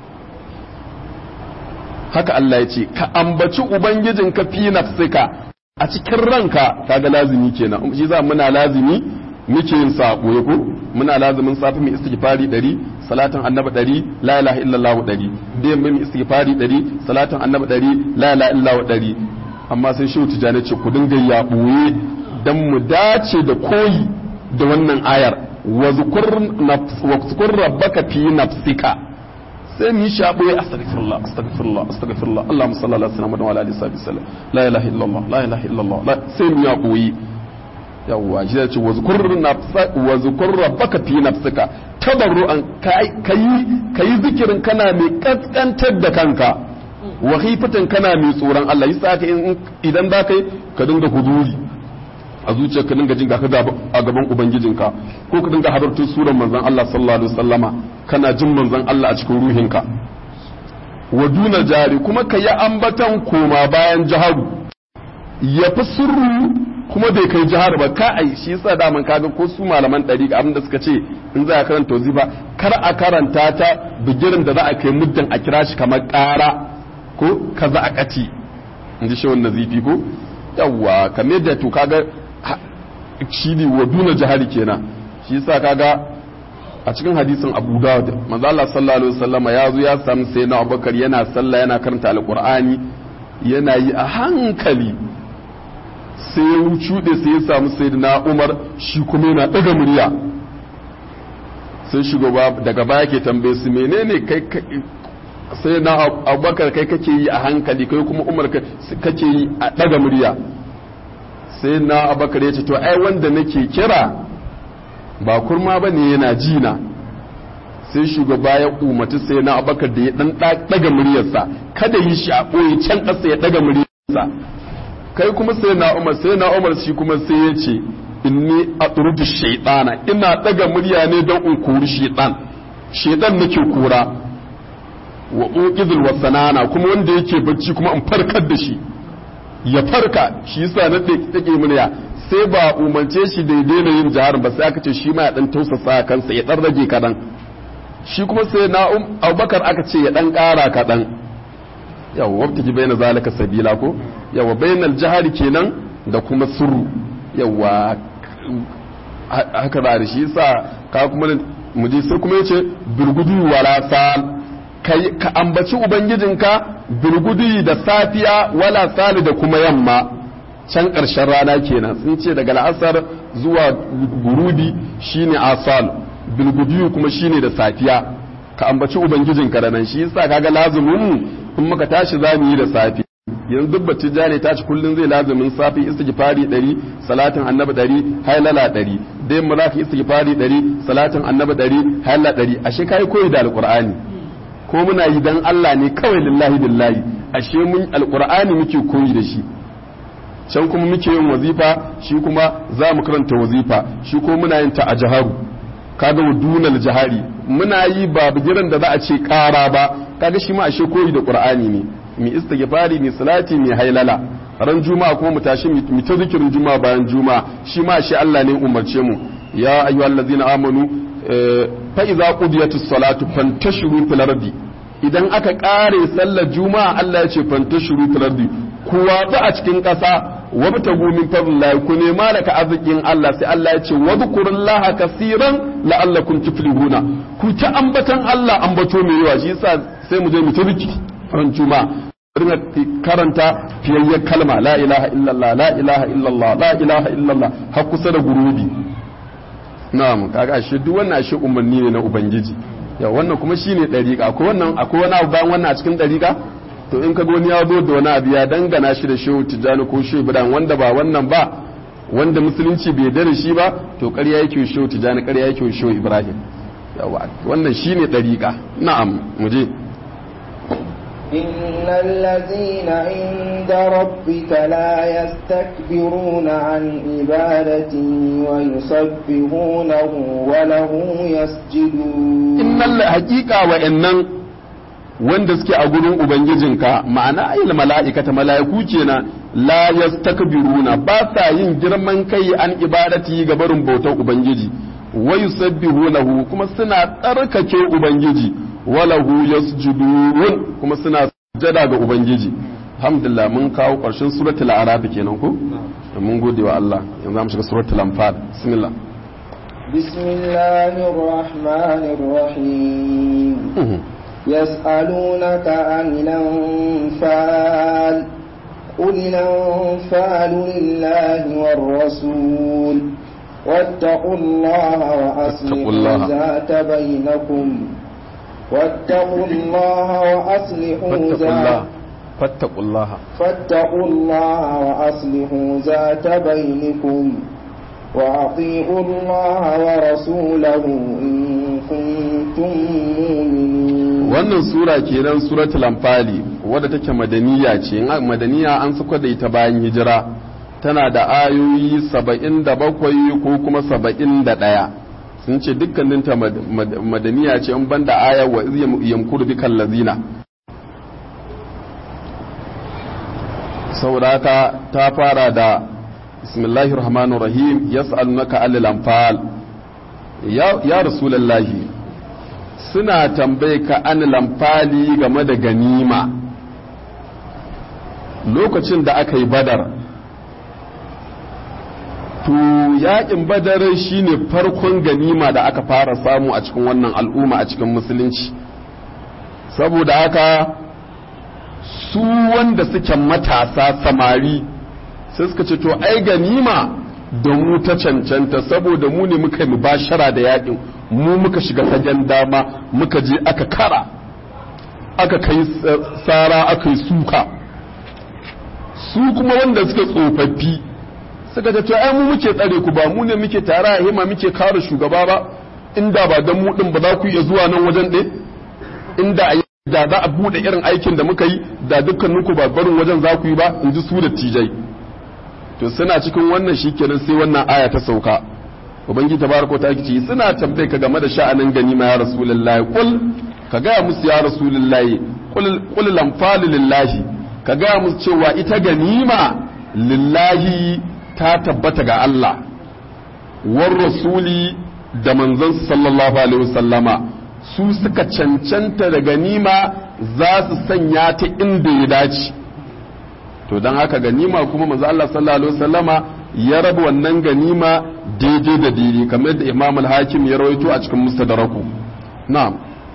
haka Allah ya ce ka ambaci ubangijinka fi nafsika a cikin ranka kaga lazimi kenan shi za muna lazimi muke yin sabo ya ko muna lazimin safi mai istighfari ɗari salatin annabi ɗari la ilaha illallah ɗari da yamma mai istighfari ɗari salatin annabi ɗari la ilaha illallah ɗari amma sai shehu tijani ce ku dinga ya boye dan mu dace da koyi da wannan ayar wa zkur rabbaka fi nafsika sai mu shi aboye astaghfirullah astaghfirullah astaghfirullah allahumma salli ala sayyidina wa ala alihi wasallam la ilaha illallah la ilaha illallah sai mu ya boye yawwa shi zai ce wa zukur rabbaka fi nafsika tabarru'an kai kai zikirin kana mai kaskantar da kanka wa khifatan kana mai tsoron Allah yasa ka idan za kai ka dinga huduri a zuciyarka dinga jin ga ka a gaban ubangijinka ko ka dinga hadartar suran manzon Allah sallallahu alaihi wasallama kana jin manzon Allah a cikin ruhinka wa duna jari kuma ka yi ambatan koma bayan jaharu ya fi sirru kuma bai kai jihar ba ka ai shi yasa daman kaga ko su malaman ɗari abin da suka ce in za a karanta wazifa kar a karanta ta bigirin da za a kai muddin a kira shi kamar ƙara ko kaza a kati in ji shawon nazifi ko yawwa kamar da to kaga shi ne wa duna jihari kenan shi yasa kaga a cikin hadisin Abu Dawud manzo Allah sallallahu alaihi wasallam ya zo ya samu sayyidina Abubakar yana sallah yana karanta alqur'ani yana yi a hankali sai ya wuce sai ya samu sayyidina Umar shi kuma yana daga murya sai shugaba daga baya ke tambaye su menene kai sai na Abubakar kai kake yi a hankali kai kuma Umar kake yi a daga murya sai na Abubakar ya ce to ai wanda nake kira ba kurma bane yana jina sai shugaba ya umarci sai na Abubakar da ya dan daga muryarsa kada yi shi a boye can kasa ya daga muryarsa kai kuma sai na Umar sai na Umar shi kuma sai ya ce inni atrudu shaytana ina daga murya ne don in kori shaytan shaytan nake kora wa uqidul wasanana kuma wanda yake bacci kuma in farkar da shi ya farka shi yasa na take murya sai ba umance shi daidai na yin jihar ba sai aka ce shi ma ya dan tausasa kansa ya dan rage kadan shi kuma sai na Abubakar aka ce ya dan kara kadan yawa wabta ki bayyana zalika sabila ko yawa bainal jahari kenan da kuma sirru yawa haka da shi yasa ka kuma muje sai kuma yace birgudu wala sal kai ka ambaci ubangijinka birgudu da safiya wala sal da kuma yamma can karshen rana kenan sun ce daga al'asar zuwa gurudi shine asal birgudu kuma shine da safiya ka ambaci ubangijinka da nan shi yasa kaga lazumin in muka tashi zamu yi da safi yanzu duk bacci jani tashi kullun zai lazumin safi istighfari ɗari salatin annabi ɗari haylala ɗari dai mu zaka istighfari ɗari salatin annabi ɗari haylala ɗari ashe kai koyi da alqur'ani ko muna yi dan Allah ne kawai lillahi billahi ashe mun alqur'ani muke koyi da shi can kuma muke yin wazifa shi kuma za mu karanta wazifa shi ko muna yin ta a jaharu kaga dunal jahari muna yi ba bigiran da za a ce kara ba kaga shi ma ashe koyi da qur'ani ne mi istighfari mi salati mi hailala ran juma'a kuma mu tashi mi ta zikirin juma'a bayan juma'a shi ma ashe Allah ne umarce mu ya ayyuhallazina amanu fa idza qudiyatis salatu fantashiru fil ardi idan aka kare sallar juma'a Allah ya ce fantashiru fil ardi ku watsa a cikin kasa wabtagu min fadlillahi ku nema daga arzikin Allah sai Allah ya ce wadhkurullaha kaseeran la'allakum tuflihuna ku ta ambatan Allah ambato mai yawa shi yasa sai mu je mu tabbiki ran juma'a ringa karanta fiyayyar kalma la ilaha illallah la ilaha illallah la ilaha illallah har kusa da gurubi na'am kaga shi duk wannan shi umarni ne na ubangiji ya wannan kuma shine dariqa akwai wannan akwai wani abu bayan wannan a cikin dariqa to in ka ga wani ya zo da wani abu ya dangana shi da shehu tijani ko shehu ibrahim wanda ba wannan ba wanda musulunci bai dare shi ba to ƙarya yake shehu tijani ƙarya yake shehu ibrahim yawa wannan shine dariqa na'am muje
إن الذين عند ربك لا يستكبرون عن عبادته ويسبحونه وله يسجدون
إن الحقيقة وإنن wanda suke a gurin ubangijinka ma'ana ayyul mala'ikata mala'iku kenan la yastakbiruna ba sa yin girman kai an ibadati ga barin bautar ubangiji wa yusabbihunahu kuma suna tsarkake ubangiji walahu yasjudun kuma suna sujada ga ubangiji alhamdulillah mun kawo ƙarshen suratul a'raf kenan ko mun gode wa Allah yanzu mu shiga suratul anfal bismillah
bismillahir rahmanir rahim yas'alunaka anil anfal qul al-anfalu lillahi war rasul wattaqullaha wa aslihu zata bainakum واتقوا الله وأصلحوا ذات
فاتقوا الله
فاتقوا الله وأصلحوا ذات بينكم وأطيعوا الله ورسوله إن كنتم مؤمنين. wannan sura kenan suratul anfali wadda take madaniya ce madaniya an saka da ita bayan hijira tana da ayoyi saba'in da bakwai ko kuma saba'in da ɗaya sun ce dukkaninta madaniya ce in banda aya wa yamkuru bikal lazina saurata ta fara da bismillahir rahmanir rahim yas'alunaka alil anfal ya ya rasulullahi suna tambaye ka anil anfali game da ganima lokacin da aka yi badar to yakin badar shine farkon ganima da aka fara samu a cikin wannan al'umma a cikin musulunci saboda haka su wanda suke matasa samari sai suka ce to ai ganima da mu ta cancanta saboda mu ne muka yi mubashara da yakin mu muka shiga fagen dama muka je aka kara aka kai sara aka yi suka su kuma wanda suka tsofaffi suka ce to ai mu muke tsare ku ba mu ne muke tare a hima muke kare shugaba ba inda ba dan mu din ba za ku iya zuwa nan wajen ɗin inda da za a bude irin aikin da muka yi da dukkaninku ba barin wajen za ku yi ba in ji su da tijai to suna cikin wannan shikenan sai wannan aya ta sauka ubangiji tabaraka ta kici suna tambaye ka game da sha'anin ganima ya rasulullahi qul ka ga musu ya rasulullahi qul qul lam lillahi ka ga musu cewa ita ganima lillahi ta tabbata ga Allah war rasuli da manzon sallallahu alaihi wasallama su suka cancanta da ganima za su sanya ta inda ya dace to don haka ganima kuma manzo Allah sallallahu alaihi wasallama ya raba wannan ganima daidai da daidai kamar da Imam al-Hakim ya rawaito a cikin Mustadraku na'am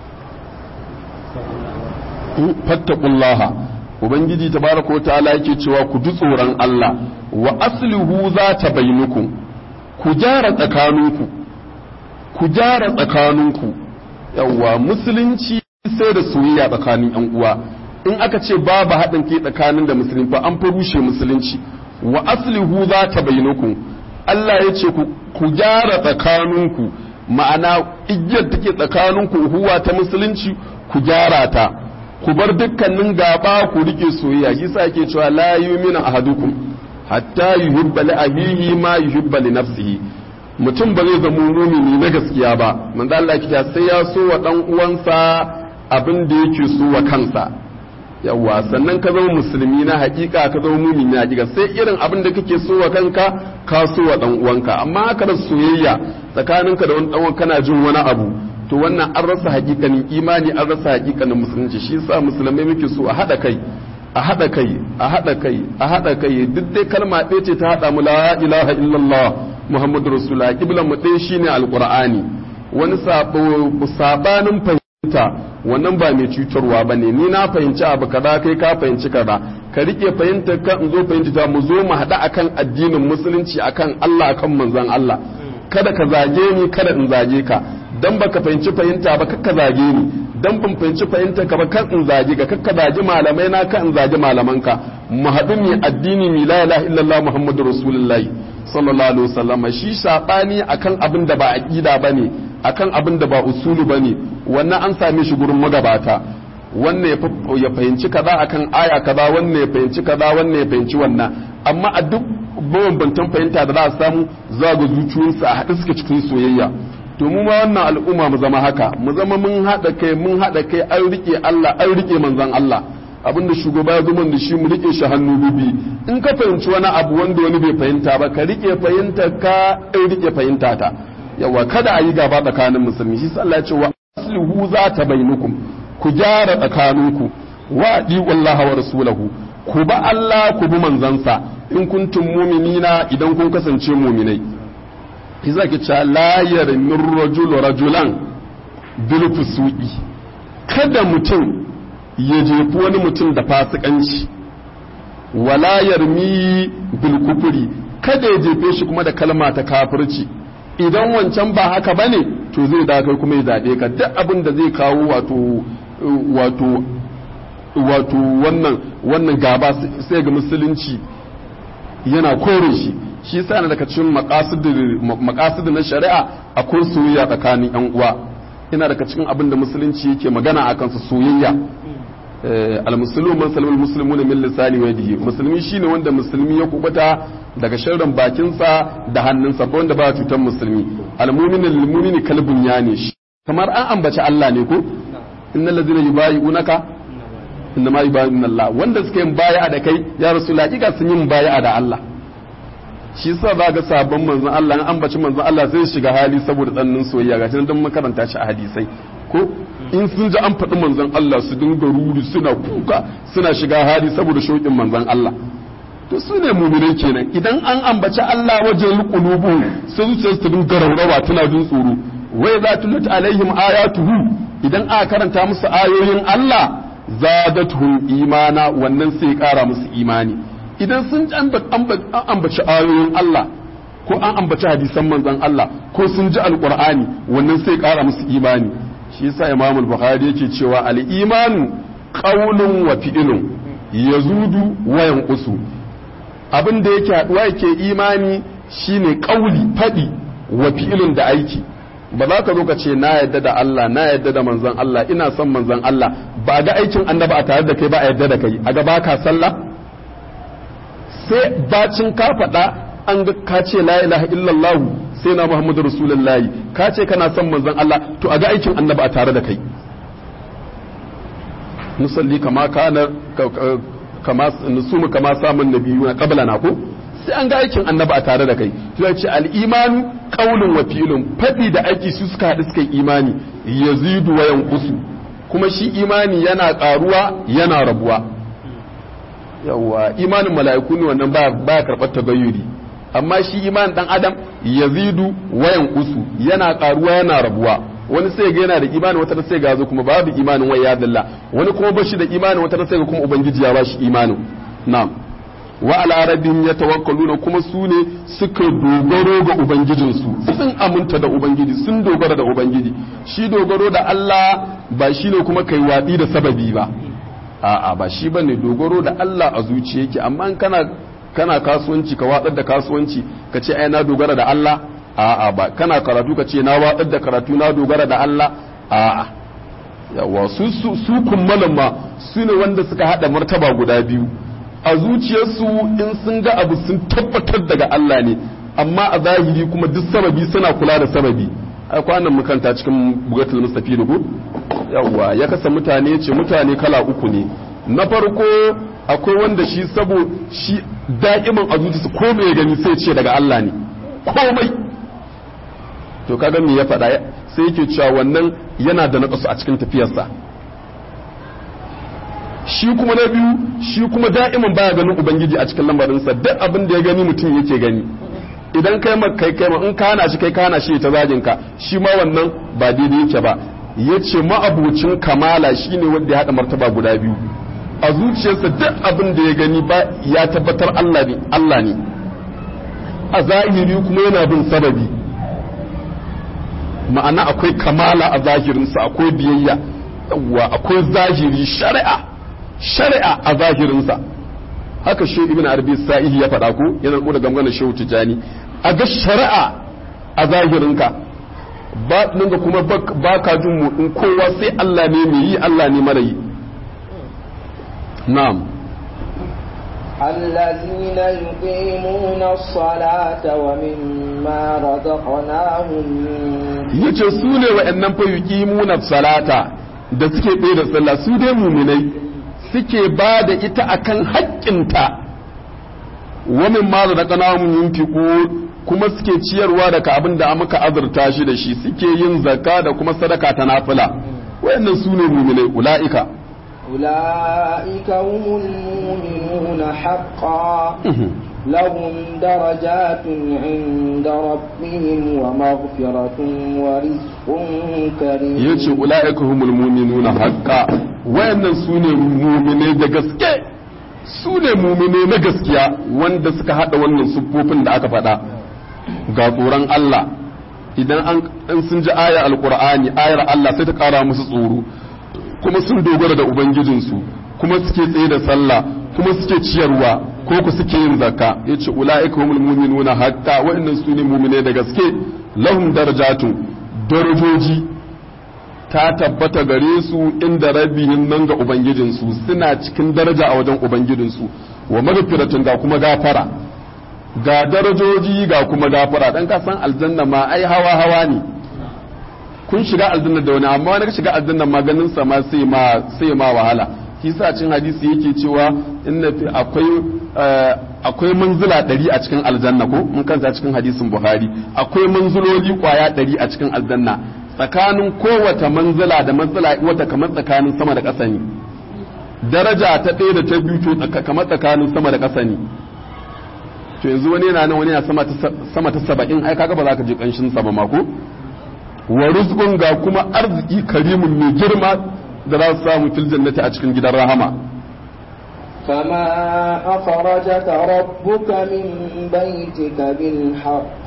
fattaqullaha ubangiji tabaraka ta'ala yake cewa ku ji tsoron Allah wa aslihu zata bainukum ku jara tsakaninku ku jara tsakaninku yawwa musulunci sai da soyayya tsakanin yan uwa in aka ce babu haɗin kai tsakanin da musulmi fa an fa rushe musulunci wa aslihu za ta bainakum Allah ya ce ku gyara tsakaninku ma'ana igiyar take tsakaninku huwa ta musulunci ku gyara ta ku bar dukkanin gaba ku rike soyayya yasa yake cewa la yu'minu ahadukum hatta yuhibba li ahihi ma yuhibba li nafsihi mutum ba zai zama mumini na gaskiya ba manzo Allah ya sai ya so wa dan uwansa abin da yake so wa kansa yawa sannan ka zama musulmi na hakika ka zama mumini na hakika sai irin abin da kake so wa kanka ka so wa dan uwanka amma haka da soyayya tsakaninka da wani dan uwan kana jin wani abu to wannan an rasa hakikanin imani an rasa hakikanin musulunci shi yasa musulmai muke so a hada kai a hada kai a hada kai a hada kai duk dai kalma ɗaya ce ta hada mu la ilaha illallah Muhammadu Rasulullah kiblan mu ɗaya shine alqur'ani wani sabo sabanin fahimta wannan ba mai cutarwa bane ni na fahimci abu kaza kai ka fahimci kaza ka rike fahimtar ka in zo fahimci ta mu zo mu hada akan addinin musulunci akan Allah akan manzon Allah kada ka zage ni kada in zage ka dan baka fahimci fahimta ba kakka zage ni dan ban fahimci fahimta ka ba kan in zage ga kakka zage malamai na kan in zage malamanka mu haɗu mi addini mi la ilaha illallah muhammadur rasulullahi sallallahu alaihi wasallam shi sabani akan abin da ba aqida bane akan abin da ba usulu bane wannan an same shi gurin magabata wannan ya fahimci kaza akan aya kaza wannan ya fahimci kaza wannan ya fahimci wannan amma a duk bambantan fahimta da za a samu za ga zuciyoyinsu a haɗe suke cikin soyayya to mu ma wannan al'umma mu zama haka mu zama mun haɗa kai mun haɗa kai an rike Allah an rike manzon Allah abinda shugaba ya zo da shi mu rike shi hannu bibi in ka fahimci wani abu wanda wani bai fahimta ba ka rike fahimta ka in rike fahimta ta yawa kada a yi gaba tsakanin musulmi shi Allah ya ce wa aslihu za ta bainukum ku gyara tsakaninku wa di wallahi wa rasulahu ku ba Allah ku bi manzansa in kuntum mu'minina idan kun kasance mu'minai kiza ki ce la yarmir rajul rajulan bil fusuqi kada mutum ya jefi wani mutum da fasikanci wala yarmi bil kufri kada ya jefe shi kuma da kalma ta kafirci idan wancan ba haka bane to zai da kai kuma ya zabe ka duk abin da zai kawo wato wato wato wannan wannan gaba sai ga musulunci yana kore shi shi yasa ne daga cikin maqasid maqasid na shari'a akwai soyayya tsakanin yan uwa ina daga cikin abin da musulunci yake magana akan su soyayya al-muslimu man salama al-muslimuna min lisani wa yadihi musulmi shine wanda musulmi ya kubuta daga sharrin bakinsa da hannunsa ba wanda ba cutar musulmi al-mu'minu lil-mu'mini kalbun yani shi kamar an ambaci Allah ne ko innal ladzina yubayi'unaka innama yubayi'una Allah wanda suka yin bai'a da kai ya rasulullahi ga sun yin bai'a da Allah shi yasa za ga sabon manzon Allah an ambaci manzon Allah sai shiga hali saboda tsannin soyayya ga tun dan makaranta shi a hadisai ko in sun ji an faɗi manzon Allah su dinga ruru suna kuka suna shiga hali saboda shauƙin manzon Allah to su ne mu'minai kenan idan an ambaci Allah wajen qulubu sai zuciyarsu ta dinga raurawa tana jin tsoro wai za tulut alaihim ayatuhu idan aka karanta musu ayoyin Allah zadatuhum imana wannan sai ƙara musu imani idan sun ambaci ayoyin Allah ko an ambaci hadisan manzon Allah ko sun ji alqur'ani wannan sai ƙara musu imani shi yasa Imam al-Bukhari yake cewa al-imanu qawlun wa fi'lun yazudu wa yanqusu abin da yake haduwa yake imani shine qauli fadi wa fi'lun da aiki ba za ka zo ka ce na yadda da Allah na yadda da manzon Allah ina son manzon Allah ba ga aikin annabi a tare da kai ba a yadda da kai a ga baka sallah sai bacin ka faɗa an ga ka ce la ilaha illallah sai na Muhammadu rasulullahi ka ce kana son manzon Allah to a ga aikin annabi a tare da kai musalli kama kana kama nusumu kama samun nabiyuna qablana ko sai an ga aikin annabi a tare da kai to ya ce al-imanu qaulun wa fi'lun fadi da aiki su suka haɗu suka yi imani yazidu wa yanqusu kuma shi imani yana karuwa yana rabuwa yawa imanin mala'iku ne wannan ba ba karɓar tagayyuri amma shi imanin dan adam yazidu wa yanqusu yana karuwa yana rabuwa wani sai ga yana da imani wata sai ga zo kuma babu imanin wa ya dalla wani kuma bashi da imani wata sai ga kuma ubangiji ya bashi imanin na'am wa ala rabbihim yatawakkaluna kuma su ne suka dogaro ga ubangijinsu sun aminta da ubangiji sun dogara da ubangiji shi dogaro da Allah ba shine kuma kai watsi da sababi ba a'a ba shi bane dogaro da Allah a zuciya yake amma kana kana kasuwanci ka watsar da kasuwanci ka ce ai na dogara da Allah a'a ba kana karatu ka ce na watsar da karatu na dogara da Allah a'a yawa su su, su kummalan ma su ne wanda suka hada martaba guda biyu a zuciyarsu in sun ga abu sun tabbatar daga Allah ne amma a zahiri kuma duk sababi suna kula da sababi ai kwanan mukanta cikin bugatul mustafi da ku yawa ya kasa mutane ce mutane kala uku ne na farko akwai wanda shi sabo shi da'iman a zuciyarsa ko me gani sai ce daga Allah ne komai to kaga me ya faɗa sai yake cewa wannan yana da naqasu a cikin tafiyarsa shi kuma na biyu shi kuma da'iman baya ganin ubangiji a cikin lamarinsa duk abin da ya gani mutum yake gani idan kai ma kai kai ma in ka hana shi kai ka hana shi ta zagin ka shi ma wannan ba daidai yake ba yace ma'abucin kamala shine wanda ya hada martaba guda biyu a zuciyarsa duk abin da ya gani ba ya tabbatar Allah ne Allah ne a zahiri kuma yana bin sababi ma'ana akwai kamala a zahirinsa, akwai biyayya, yawwa akwai zahiri shari'a shari'a a zahirinsa. haka shi ibn arabi sa'ihi ya faɗa ko yana ko daga maganar shehu tijani a ga shari'a a zahirinka ba dinga kuma ba ka jin mu kowa sai Allah ne mai yi Allah ne mara yi. na'am
الذين يقيمون الصلاة ومما رزقناهم
yace su ne wa'annan fa yuqimuna salata da suke tsaye da sallah, su dai muminai suke ba da ita akan haƙƙinta, wa mimma razaqnahum yunfiqun kuma suke ciyarwa daga abin da muka azurta shi da shi, suke yin zakka da kuma sadaka ta nafila. wa'annan su ne muminai ula'ika
أولئك هم المؤمنون حقا لهم درجات عند ربهم ومغفرة ورزق كريم.
yace أولئك هم المؤمنون حقا wayannan su ne mu'mine da gaske, su ne mu'mine na gaskiya wanda suka hada wannan siffofin da aka faɗa ga tsoron Allah. idan an sun ji aya alqur'ani ayar Allah sai ta ƙara musu tsoro, kuma sun dogara da ubangijinsu, kuma suke tsaye da sallah, kuma suke ciyarwa ko ku suke yin zakka. yace ulaika humul mu'minuna haqqan wa'annan su ne mu'mine da gaske. lahum darajatun darajoji ta tabbata gare su inda rabbihim nan ga ubangijinsu, suna cikin daraja a wajen ubangijinsu. wa maghfiratun ga kuma gafara, ga darajoji ga kuma gafara. dan ka san aljanna ma ai hawa hawa ne. kun shiga aljanna da wani, amma wani shiga aljanna maganin sa ma sai ma sai ma wahala. kisa cin hadisi yake cewa inna fi akwai akwai manzila ɗari a cikin aljanna ko mun kanta cikin hadisin Buhari, akwai manziloli kwaya ɗari a cikin aljanna, tsakanin kowace manzila da manzila wata kamar tsakanin sama da ƙasa ne. daraja ta ɗaya da ta biyu to kamar tsakanin sama da ƙasa ne. to yanzu wani yana nan wani yana sama ta sama ta saba'in, ai kaga ba za ka je kanshin sa ba ma ko. wa rizqun ga kuma arziki karimun mai girma da za su samu fil jannati a cikin gidan rahama.
كما أخرجك ربك من بيتك بالحق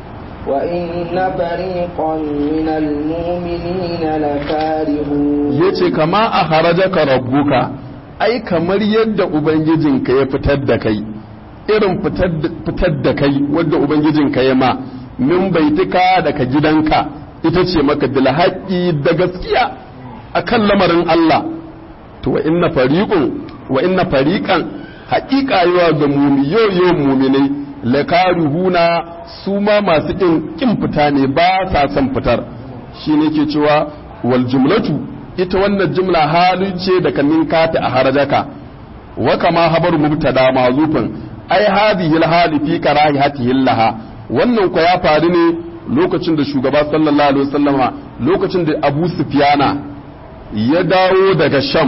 وإن فريقا من المؤمنين لكارهون.
yace kama akhrajaka rabbuka, ai kamar yadda ubangijinka ya fitar da kai, irin fitar da kai wanda ubangijinka ya ma min baitika daga gidanka, ita ce maka bil haqqi da gaskiya akan lamarin Allah. to wa inna fariqun wa inna fariqan haqiqa yawa ga mu'miyo mu'minai lakaruhuna, su ma masu kin kin fita ne, ba sa son fitar. shine ke cewa wal jumlatu, ita wannan jumla halin ce da kamin kata a harajaka, wa kama habaru mubtada mazufin ai hadhihi al hali fi karahatihi laha. wannan ko ya faru ne lokacin da shugaba sallallahu alaihi wasallama, lokacin da Abu Sufyana ya dawo daga Sham.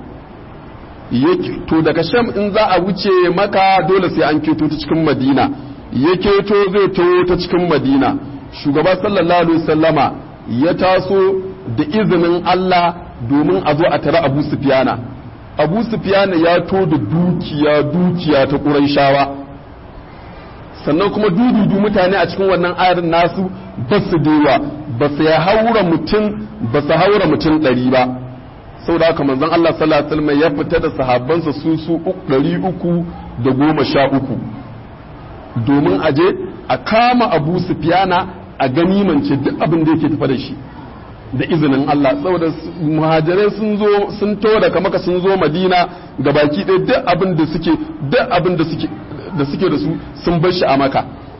to daga Sham in za a wuce Maka dole sai an keto ta cikin Madina, ya keto zai to ta cikin Madina. shugaba sallallahu alaihi wasallama ya taso da izinin Allah domin a zo a tare Abu Sufyana. Abu Sufyana ya to da dukiya dukiya ta Qurayshawa, sannan kuma dududu mutane a cikin wannan ayarin nasu ba su dewa, ba su ya haura mutum ba su haura mutum ɗari ba. saboda haka manzon Allah sallallahu alaihi wasallam ya fita da sahabbansa su su ɗari uku da goma sha uku domin aje a kama Abu Sufyana a ganimance duk abin da yake tafa da shi da izinin Allah. saboda muhajirai sun zo sun to daga Makka sun zo Madina ga baki ɗaya duk abin da suke duk abin da suke da suke da su sun bar shi a Makka.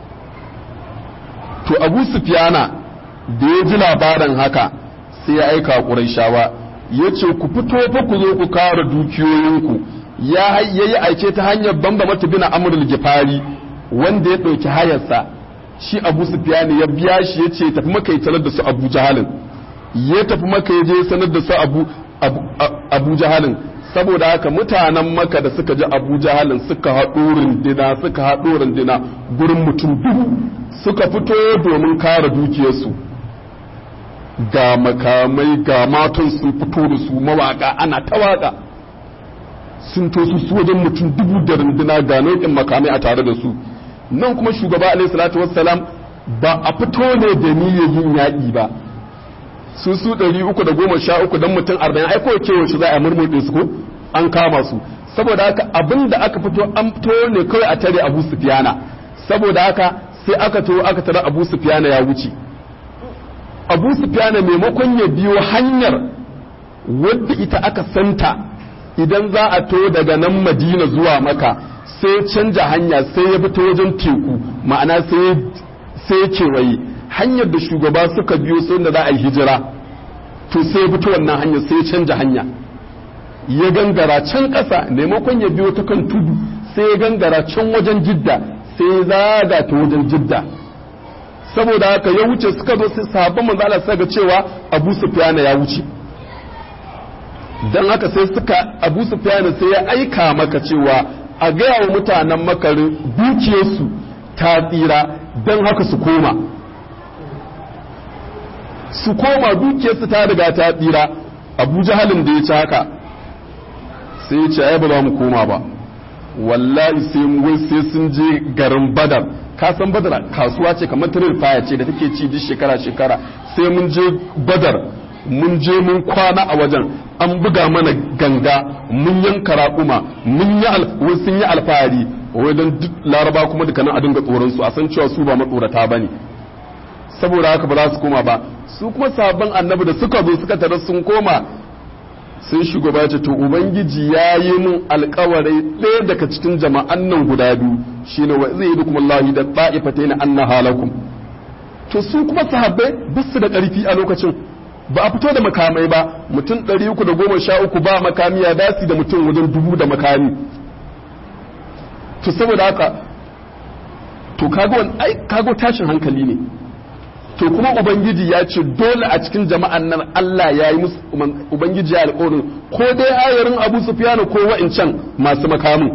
to Abu Sufyana da ya ji labarin haka sai ya aika Qurayshawa, ya ce ku fito fa ku zo ku kare dukiyoyinku. ya yi aike ta hanyar bamba mata bin Amrul Gifari wanda ya ɗauki hayarsa. shi Abu Sufyan ya biya shi ya ce tafi Makka ya sanar da su Abu Jahalin. ya tafi Makka ya je sanar da su Abu Abu Jahalin. saboda haka mutanen Makka da suka ji Abu Jahalin suka haɗo rindina suka haɗo rindina gurin mutum dubu suka fito domin kare dukiyarsu. ga makamai ga matan sun fito da su mawaka ana ta waka sun to su wajen mutum dubu da rindina ga nau'in makamai a tare da su. nan kuma shugaba alaihi salatu wassalam ba a fito ne da niyyar yin yaƙi ba su su ɗari uku da goma sha uku don mutum arba'in ai kawai kewa shi za a murmurɗe su ko an kama su saboda haka abin da aka fito an fito ne kawai a tare Abu Sufyana saboda haka sai aka to aka tare Abu Sufyana ya wuce Abu Sufyana maimakon ya biyo hanyar wadda ita aka santa idan za a to daga nan Madina zuwa Maka sai canja hanya sai ya fito wajen teku ma'ana sai sai ya kewaye hanyar da shugaba suka biyo sai da za a yi hijira to sai ya fito wannan hanyar sai ya canja hanya ya gangara can ƙasa maimakon ya biyo ta kan tudu sai ya gangara can wajen Jidda sai ya zaga ta wajen Jidda saboda haka ya wuce suka zo sai sahabban manzo Allah suka ga cewa Abu Sufyan ya wuce dan haka sai suka Abu Sufyan sai ya aika maka cewa a gaya wa mutanen makarin dukiyarsu ta tsira don haka su koma su koma dukiyarsu ta riga ta tsira Abu Jahalin da ya ci haka sai ya ce ai ba za mu koma ba wallahi sai mu sai sun je garin Badar ka san Badar kasuwa ce kamar Tiril Faya ce da take ci duk shekara shekara sai mun je Badar mun je mun kwana a wajen an buga mana ganga mun yanka raƙuma mun yi sun yi alfahari wai don duk laraba kuma dukkanin a dinga tsoron su a san cewa su ba matsorata ba ne saboda haka ba za su koma ba su kuma sabon annabi da suka zo suka tare sun koma sun shugaba ya ce to ubangiji ya yi mun alkawarai ɗaya daga cikin jama'an nan guda biyu shine wa zai yi kuma Allah da ta'ifatayn anna halakum to su kuma sahabbai ba su da ƙarfi a lokacin ba a fito da makamai ba mutum ɗari uku da goma sha uku ba makami ya dasi da mutum wajen dubu da makami to saboda haka to kago ai kago tashin hankali ne to kuma ubangiji ya ce dole a cikin jama'an nan Allah ya yi musu ubangiji ya alƙawarin ko dai ayarin Abu Sufyan ko wa'incan masu makamin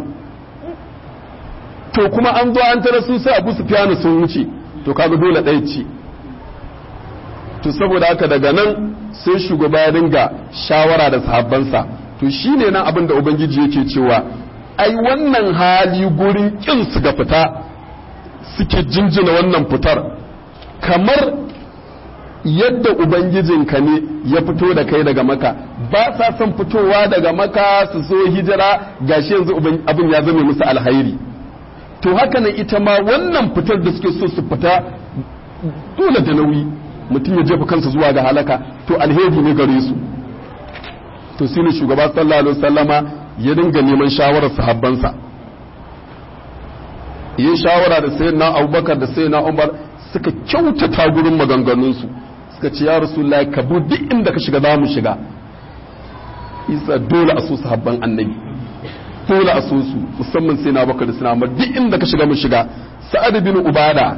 to kuma an zo an tare su sai Abu Sufyan sun wuce to kaga dole ɗaya ce to saboda haka daga nan sai shugaba ya dinga shawara da sahabbansa to shine nan abin da ubangiji yake cewa ai wannan hali gurin kin su ga fita suke jinjina wannan fitar kamar yadda ubangijinka ne ya fito da kai daga Maka ba sa son fitowa daga Maka su so hijira gashi yanzu abin ya zame musu alhairi to haka nan ita ma wannan fitar da suke so su fita dole da nauyi mutum ya jefa kansa zuwa ga halaka to alheri ne gare su to shine shugaba sallallahu alaihi wasallama ya dinga neman shawarar sahabbansa yin shawara da sayyidina Abubakar da sayyidina Umar suka kyautata gurin maganganun su suka ce ya rasulullahi ka bu duk inda ka shiga za mu shiga isa dole a so sahabban annabi dole a so su musamman sayyidina Abubakar da sayyidina Umar duk inda ka shiga mu shiga Sa'ad bin Ubada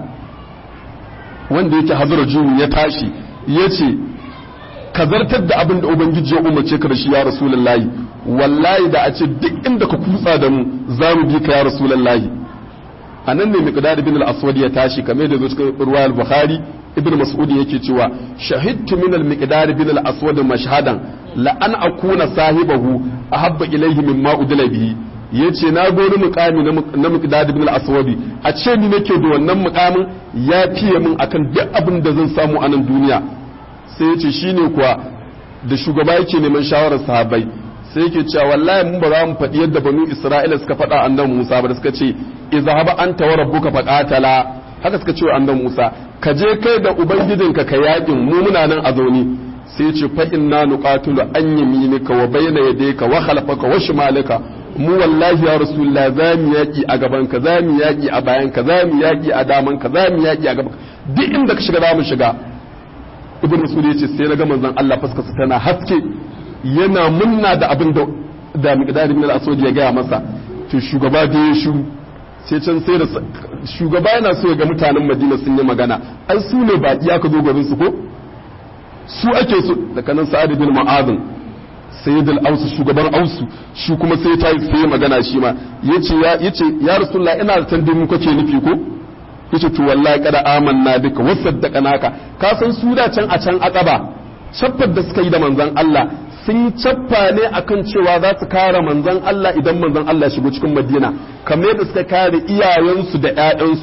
wanda yake hazara juhu ya tashi ya ce ka zartar da abin da ubangiji ya umarce ka da shi ya rasulullahi wallahi da a ce duk inda ka kutsa da mu za mu bi ka ya rasulullahi a nan ne miqdad bin al-aswad ya tashi kamar da zo cikin ruwayar bukhari ibn mas'ud yake cewa shahidtu min al-miqdad bin al-aswad mashhadan la an akuna sahibahu ahabba ilayhi mimma udila bihi yace na gori mukami na miqdad bin al-aswad a ce ni nake da wannan mukamin ya fiye min akan duk abin da zan samu a nan duniya sai yace shine kuwa da shugaba yake neman shawarar sahabbai sai yake cewa wallahi mun ba za mu faɗi yadda banu isra'ila suka faɗa annabi Musa ba da suka ce izhaba anta wa rabbuka faqatala haka suka ce annabi Musa ka je kai da ubangijinka ka yakin mu muna nan a zauni sai ce fa inna nuqatilu an yaminika wa bayna yadayka wa khalfaka wa shimalika mu wallahi ya rasulullah za mu yaki a gaban ka za mu yaki a bayan ka za mu yaki a daman ka za mu yaki a gaban duk inda ka shiga za mu shiga ibn mas'ud yace sai na ga manzon Allah fuskarsa tana haske yana munna da abin da da miqdad ibn al-aswad ya gaya masa to shugaba da ya shiru sai can sai da shugaba yana so ya ga mutanen Madina sun yi magana ai su ne ba iya ka zo garin su ko su ake so daga nan Sa'ad bin Mu'adh sayyid al-Aus shugaban Aus shi kuma sai ta yi magana shi ma yace ya yace ya Rasulullah ina da tandin kake nufi ko yace to wallahi kada amanna bika wasaddaqanaka ka san su da can a can akaba shaffar da suka yi da manzon Allah sun cappa ne akan cewa za su kare manzon Allah idan manzon Allah shigo cikin Madina kamar yadda suka kare iyayensu da ƴaƴansu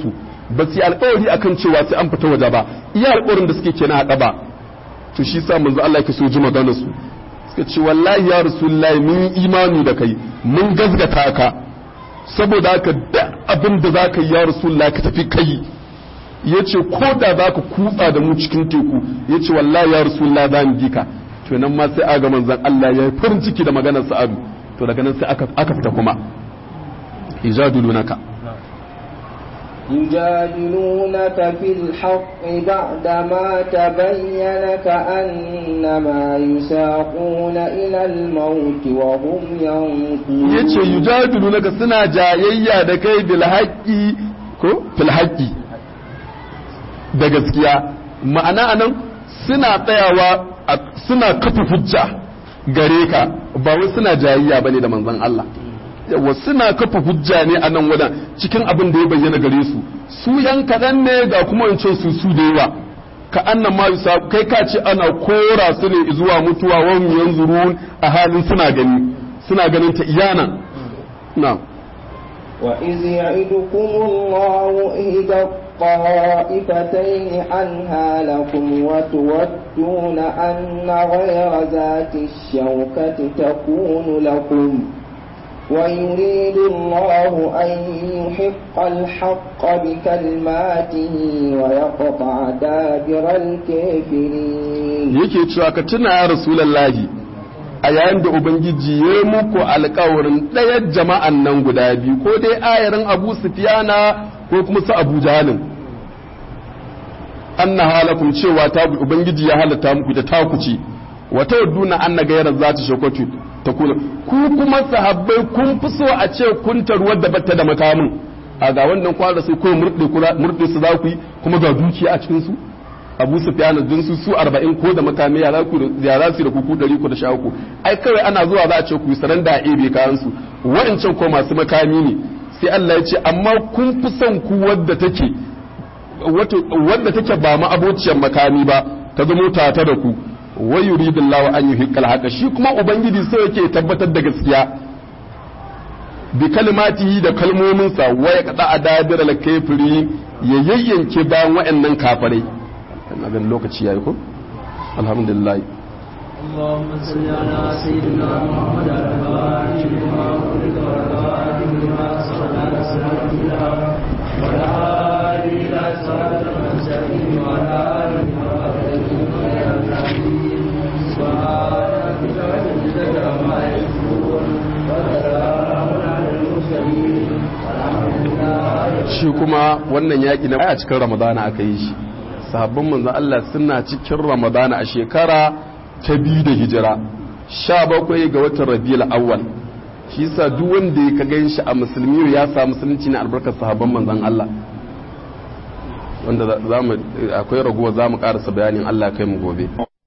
ba su yi alƙawari akan cewa sai an fita waje ba iya alƙawarin da suke kenan a ba to shi sa manzo Allah yake so ji maganar su suka ce wallahi ya rasulullahi mun imani da kai mun gazgata ka saboda haka da abin da zaka yi ya rasulullahi ka tafi kai yace ko da zaka kutsa da mu cikin teku yace wallahi ya rasulullahi za mu bi ka to nan ma sai aga manzon Allah ya yi farin ciki da maganar Sa'adu to daga nan sai aka aka fita kuma ijadulunaka
يجادلونك في الحق بعدما تبين كأنما يساقون إلى الموت وهم ينظرون
yace yujadilunaka suna jayayya da kai bil haqqi ko fil haqqi da gaskiya ma'ana anan suna tsayawa suna kafa hujja gare ka ba wai suna jayayya bane da manzon Allah yawa suna kafa hujja ne a nan wadan cikin abin da ya bayyana gare su su yan kaɗan ne ga kuma wancan su su da yawa ka annan ma yusa kai ka ce ana kora su ne zuwa mutuwa wa hum yanzurun a halin suna gani suna ganin ta iyana na'am
wa iz ya'idukum Allahu ihda الطائفتين عنها لكم وتودون أن غير ذات الشوكة تكون لكم ويريد الله أن يحق الحق بكلماته ويقطع دابر الكافرين
yake cewa ka tuna ya rasulullahi a yayin da ubangiji ya muku alƙawarin ɗayar jama'an nan guda biyu ko dai ayarin Abu Sufyana ko kuma su Abu Jahalin anna halakum cewa ta ubangiji ya halatta muku da takuci wata waduna anna gairar zata shakwatu ta kula ku kuma sahabbai kun fi so a ce kun taruwar da batta da makamin a ga wannan kwara sai ko murde murde su za ku yi kuma ga dukiya a cikin su Abu Sufyan din su su arba'in ko da makami ya za ku ya za su da kuku ɗari ko da sha uku ai kawai ana zuwa za a ce ku saranda a ebe kayan su wa'ancan ko masu makami ne sai Allah ya ce amma kun fi son ku wadda take wadda take ba ma abociyar makami ba ta zamo tata da ku wai yuridullahu an yuhiqqal haqa shi kuma ubangiji sai yake tabbatar da gaskiya bi kalimatihi da kalmominsa wa ya kada adabir al-kafiri ya yayyanke bayan wa'annan kafirai kana ganin lokaci yayi ko alhamdulillah
اللهم صل على سيدنا محمد وعلى آله وعلى آله إلى صراط المستقيم وعلى آله
shi kuma wannan yaƙi na a cikin ramadana aka yi shi sahabban manzon Allah suna cikin ramadana a shekara ta biyu da hijira sha bakwai ga watan rabiul awwal shi yasa duk wanda ya gan shi a musulmi ya sa musulunci ne albarkar sahabban manzon Allah wanda zamu akwai raguwa zamu karasa bayanin Allah kai mu gobe